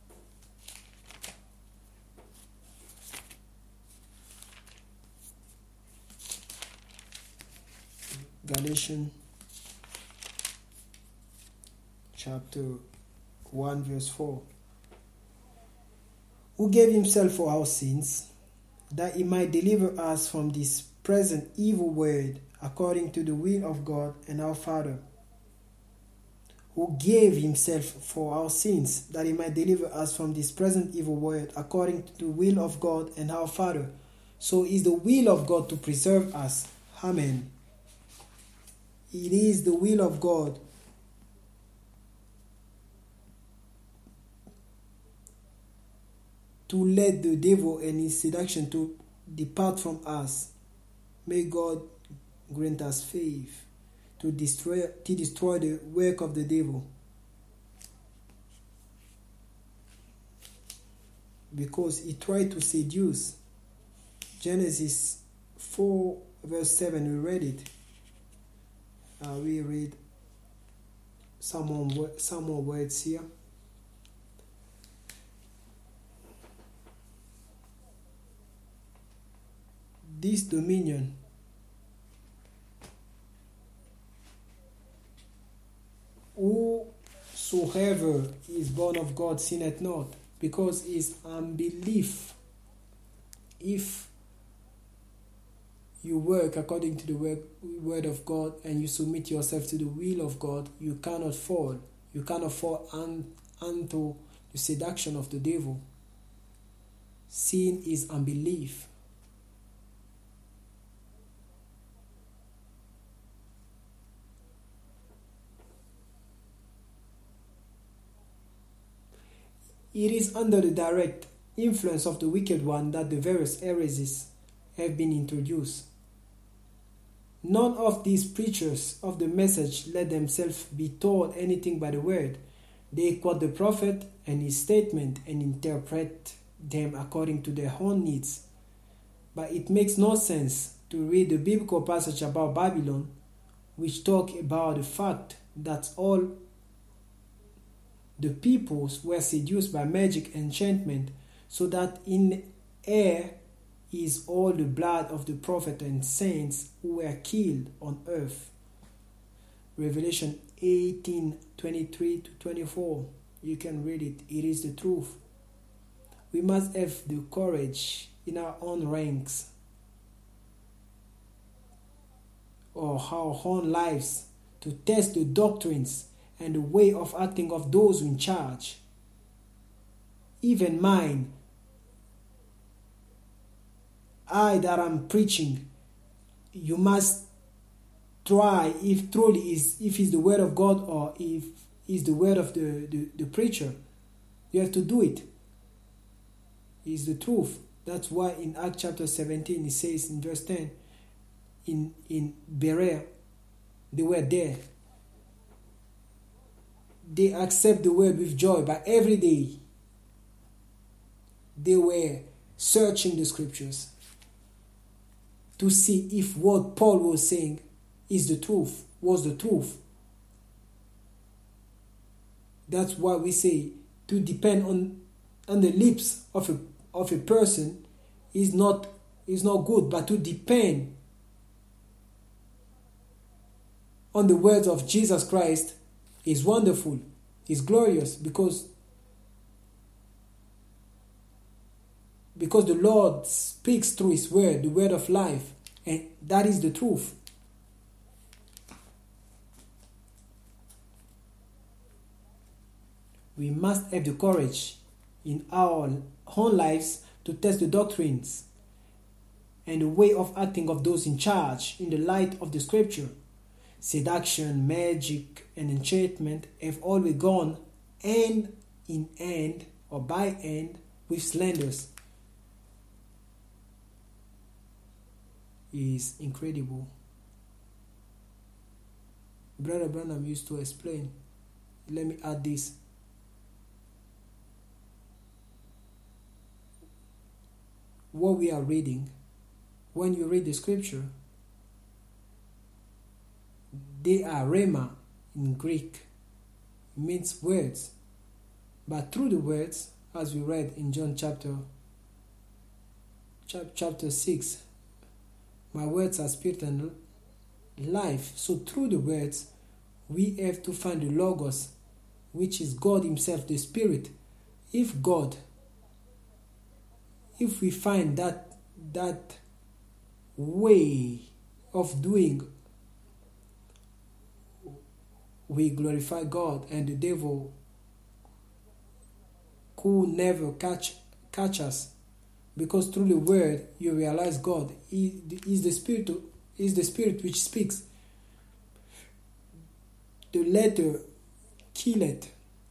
Galatians chapter one, verse four. Who gave himself for our sins, that he might deliver us from this present evil world, according to the will of God and our Father, who gave himself for our sins, that he might deliver us from this present evil world, according to the will of God and our Father. So it is the will of God to preserve us. Amen. It is the will of God to let the devil and his seduction to depart from us. May God grant us faith to destroy, to destroy the work of the devil. Because he tried to seduce. Genesis four verse seven, we read it. Uh, we read some more, some more words here. This dominion whosoever is born of God sinneth not, because his unbelief, if you work according to the word, word of God and you submit yourself to the will of God, you cannot fall. You cannot fall un, unto the seduction of the devil. Sin is unbelief. It is under the direct influence of the wicked one that the various heresies have been introduced. None of these preachers of the message let themselves be taught anything by the word. They quote the prophet and his statement and interpret them according to their own needs. But it makes no sense to read the biblical passage about Babylon, which talk about the fact that all the peoples were seduced by magic enchantment, so that in air is all the blood of the prophet and saints who were killed on earth. Revelation eighteen twenty-three to twenty-four. You can read it. It is the truth. We must have the courage in our own ranks or our own lives to test the doctrines and the way of acting of those in charge. Even mine, I that am preaching, you must try if truly is if it's the word of God or if it's the word of the, the, the preacher. You have to do it. It's the truth. That's why in Acts chapter seventeen it says in verse ten, in, in Berea, they were there. They accept the word with joy, but every day they were searching the scriptures to see if what Paul was saying is the truth, was the truth. That's why we say to depend on, on the lips of a of a person is not is not good, but to depend on the words of Jesus Christ is wonderful, is glorious, because because the Lord speaks through His word, the word of life, and that is the truth. We must have the courage in our own lives to test the doctrines and the way of acting of those in charge in the light of the scripture. Seduction, magic, and enchantment have always gone hand in hand or by hand with slanders. It is incredible. Brother Branham used to explain. Let me add this. What we are reading, when you read the scripture, they are rhema in Greek. It means words. But through the words, as we read in John chapter chapter six, my words are spirit and life. So through the words, we have to find the Logos, which is God Himself, the Spirit. If God, if we find that that way of doing we glorify God, and the devil could never catch catch us, because through the word you realize God is the spirit is the spirit which speaks. The letter killeth,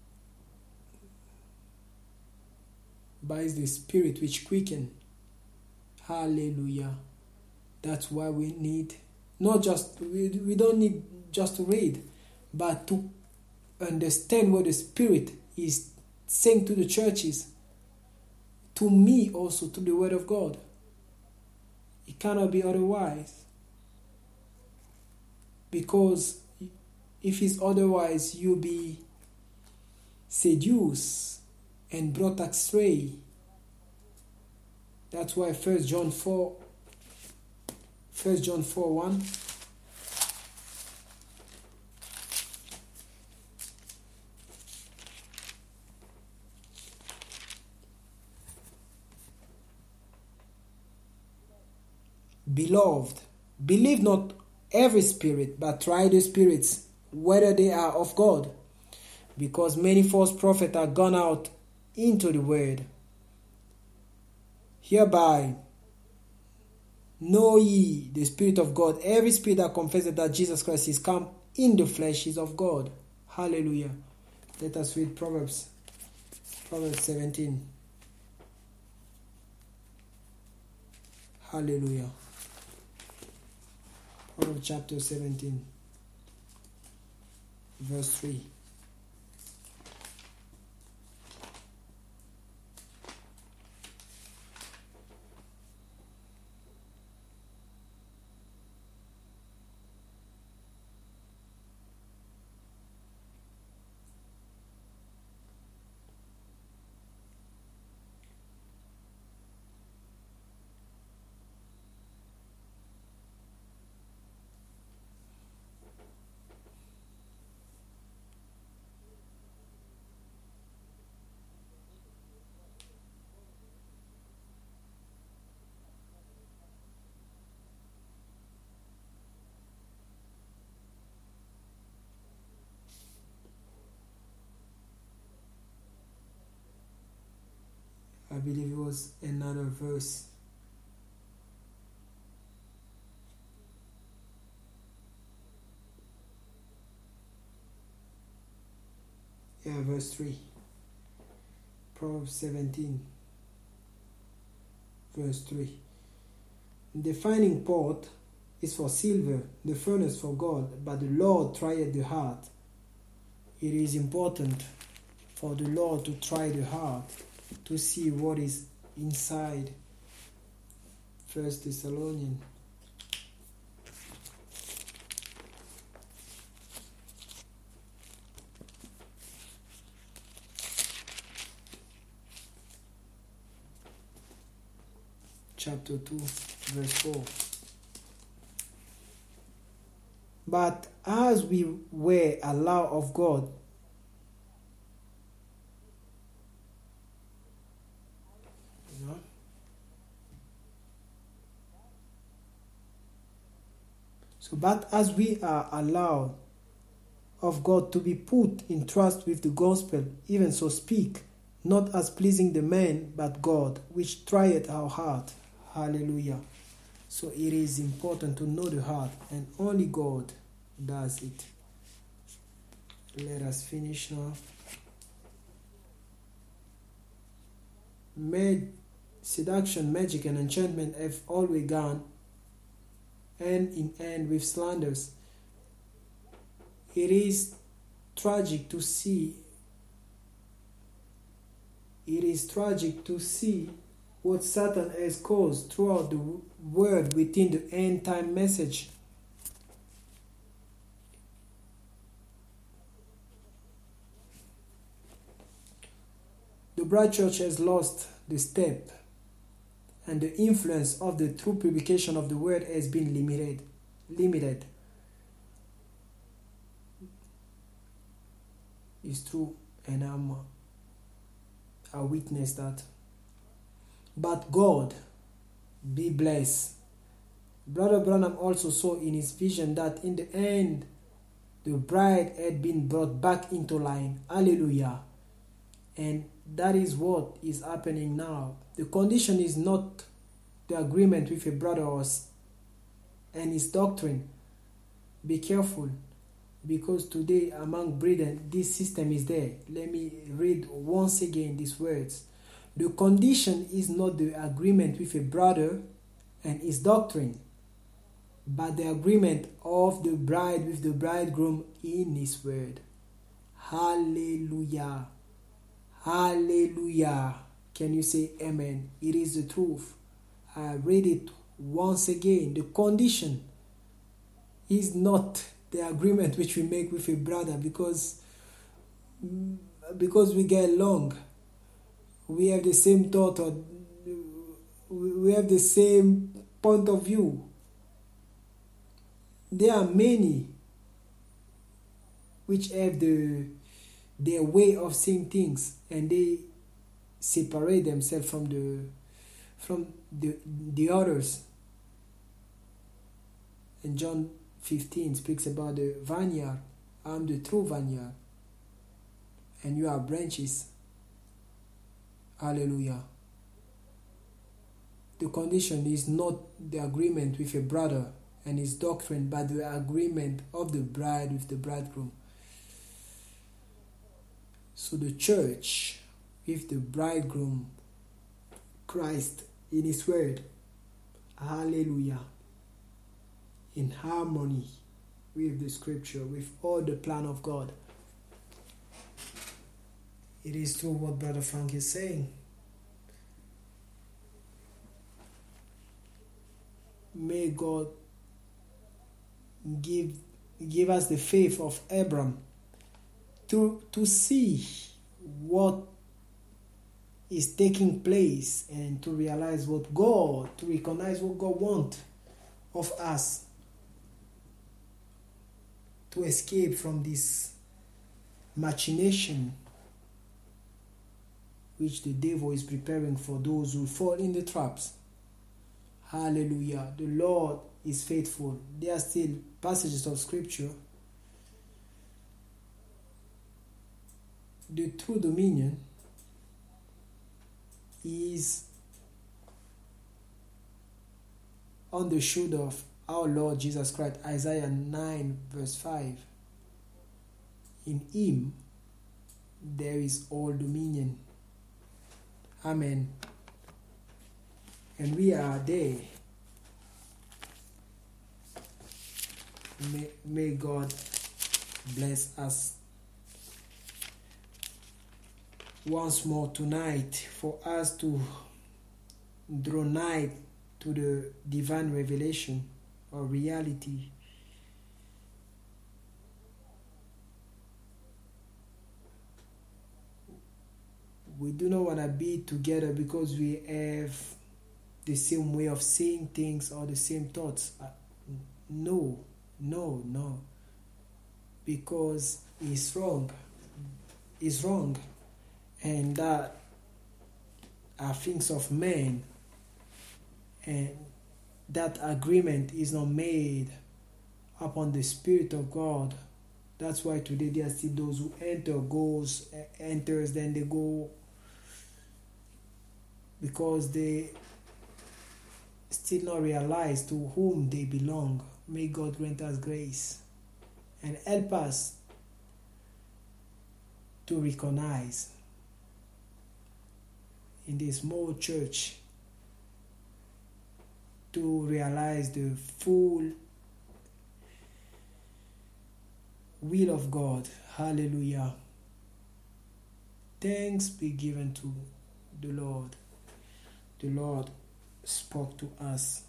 but it's the spirit which quicken. Hallelujah. That's why we need not just we, we don't need just to read, but to understand what the Spirit is saying to the churches, to me also, to the Word of God. It cannot be otherwise. Because if it's otherwise, you'll be seduced and brought astray. That's why First John four, First John four one. Beloved, believe not every spirit, but try the spirits, whether they are of God, because many false prophets are gone out into the world. Hereby know ye the Spirit of God. Every spirit that confesses that Jesus Christ is come in the flesh is of God. Hallelujah. Let us read Proverbs. Proverbs seventeen. Hallelujah. Proverbs chapter seventeen, verse three. I believe it was another verse. Yeah, verse three. Proverbs seventeen, verse three. The finding pot is for silver, the furnace for gold, but the Lord trieth the heart. It is important for the Lord to try the heart, to see what is inside. First Thessalonians. Chapter two, verse four. But as we were allowed of God, So, but as we are allowed of God to be put in trust with the gospel, even so speak, not as pleasing the man, but God, which trieth our heart. Hallelujah. So it is important to know the heart, and only God does it. Let us finish now. Made seduction, magic, and enchantment have always gone hand in hand with slanders. It is tragic to see. It is tragic to see what Satan has caused throughout the world within the end time message. The bright church has lost the step, and the influence of the true publication of the word has been limited. Limited. It's true, and I'm a witness that. But God be blessed. Brother Branham also saw in his vision that in the end The bride had been brought back into line. Hallelujah. And that is what is happening now. The condition is not the agreement with a brother or and his doctrine. Be careful, because today among brethren this system is there. Let me read once again these words. The condition is not the agreement with a brother and his doctrine, but the agreement of the bride with the bridegroom in his word. Hallelujah. Hallelujah. Can you say amen? It is the truth. I read it once again. The condition is not the agreement which we make with a brother because, because we get along. We have the same thought or we have the same point of view. There are many which have the their way of seeing things, and they separate themselves from the from the the others. And John fifteen speaks about the vineyard. I am the true vineyard, and you are branches. Hallelujah. The condition is not the agreement with a brother and his doctrine, but the agreement of the bride with the bridegroom. So the church with the bridegroom, Christ in his word, hallelujah, in harmony with the scripture, with all the plan of God. It is true what Brother Frank is saying. May God give give us the faith of Abraham to to see what is taking place and to realize what God, to recognize what God wants of us, to escape from this machination which the devil is preparing for those who fall in the traps. Hallelujah. The Lord is faithful. There are still passages of scripture. The true dominion is on the shoulder of our Lord Jesus Christ. Isaiah nine verse five. In him there is all dominion. Amen. And we are there. May, may God bless us once more tonight for us to draw nigh to the divine revelation or reality. We do not want to be together because we have the same way of seeing things or the same thoughts. No, no, no. Because it's wrong. It's wrong. And that are things of men. And that agreement is not made upon the Spirit of God. That's why today there are still those who enter, goes, enters, then they go, because they still not realize to whom they belong. May God grant us grace and help us to recognize in this small church, to realize the full will of God. Hallelujah. Thanks be given to the Lord. The Lord spoke to us.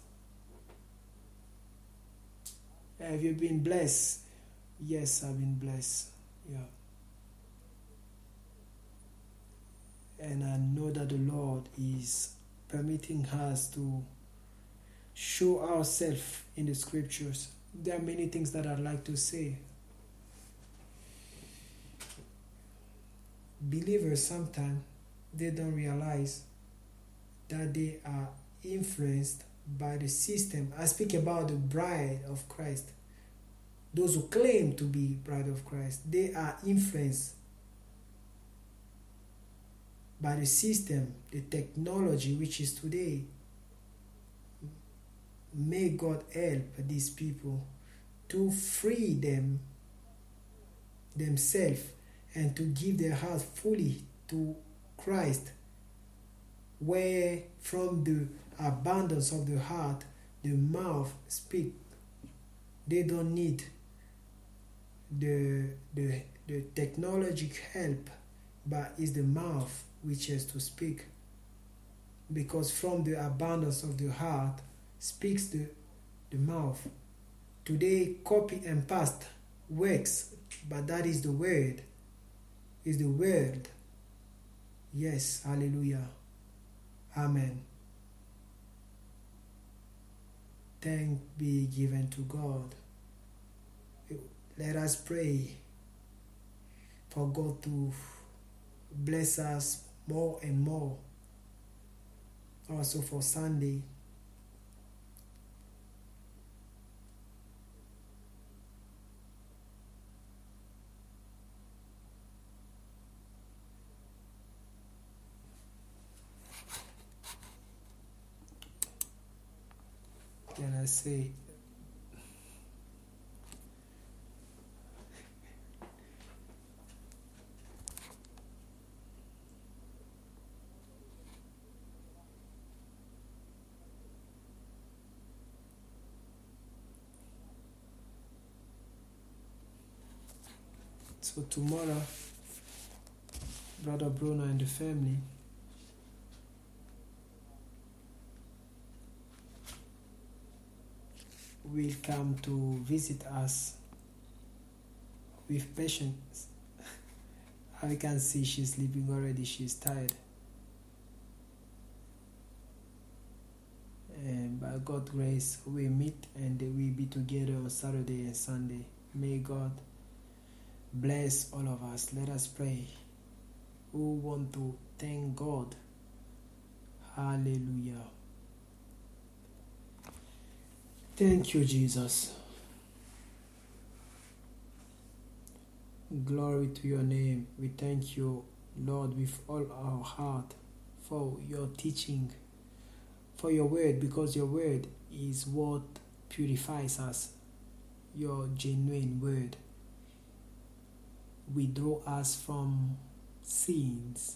Have you been blessed? Yes, I've been blessed. Yeah. And I know that the Lord is permitting us to show ourselves in the scriptures. There are many things that I'd like to say. Believers sometimes they don't realize that they are influenced by the system. I speak about the bride of Christ. those who claim to be bride of Christ, they are influenced by the system, the technology which is today. May God help these people to free them themselves and to give their heart fully to Christ, where from the abundance of the heart the mouth speak. They don't need the the the technological help, but it's the mouth which has to speak, because from the abundance of the heart speaks the the mouth. Today copy and paste works, but that is the word, is the word. Yes, hallelujah, amen. Thank be given to God. Let us pray for God to bless us more and more. Also for Sunday. Can I say, so tomorrow, Brother Bruno and the family will come to visit us with patience. I can see she's sleeping already, she's tired. And by God's grace, we meet and we be together on Saturday and Sunday. May God bless all of us. Let us pray. Who want to thank God? Hallelujah. Thank you, Jesus. Glory to your name. We thank you, Lord, with all our heart for your teaching, for your word, because your word is what purifies us. Your genuine word withdraw us from sins.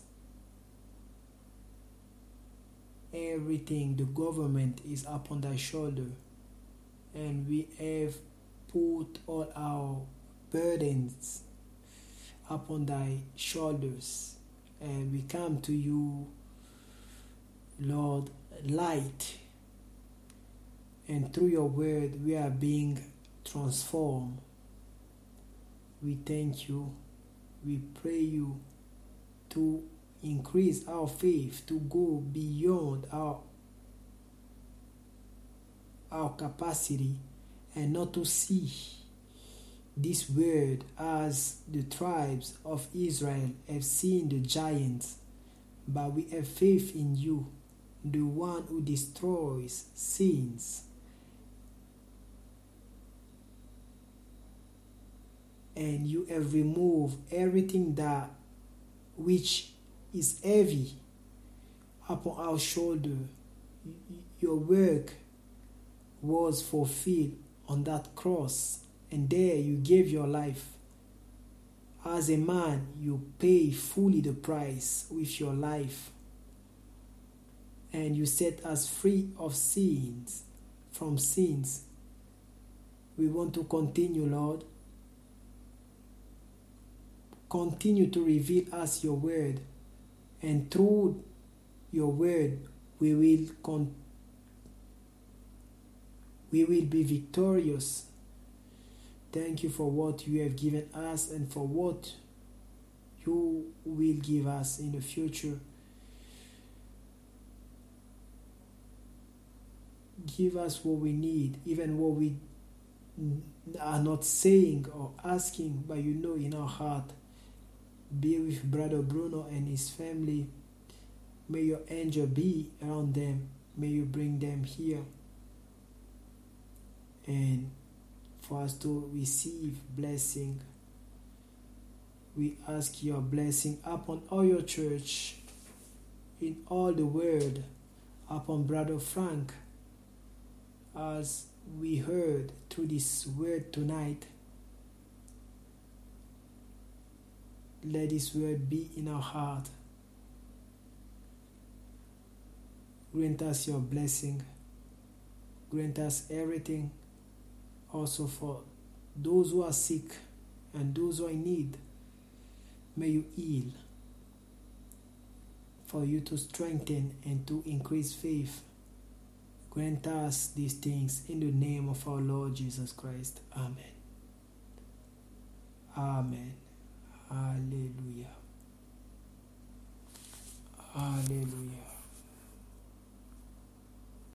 Everything, the government is upon thy shoulder, and we have put all our burdens upon thy shoulders, and we come to you, Lord, light, and through your word we are being transformed. We thank you. We pray you to increase our faith, to go beyond our our capacity, and not to see this word as the tribes of Israel have seen the giants, but we have faith in you, the one who destroys sins. And you have removed everything that which is heavy upon our shoulder. Your work was fulfilled on that cross, and there you gave your life. As a man, you pay fully the price with your life, and you set us free of sins, from sins. We want to continue, Lord. Continue to reveal us your word, and through your word we will con- we will be victorious. Thank you for what you have given us and for what you will give us in the future. Give us what we need, even what we are not saying or asking, but you know in our heart. Be with Brother Bruno and his family. May your angel be around them. May you bring them here. And for us to receive blessing. We ask your blessing upon all your church in all the world, upon Brother Frank, as we heard through this word tonight. Let this word be in our heart. Grant us your blessing. Grant us everything. Also for those who are sick and those who are in need, may you heal. For you to strengthen and to increase faith. Grant us these things in the name of our Lord Jesus Christ. Amen. Amen. Hallelujah. Hallelujah.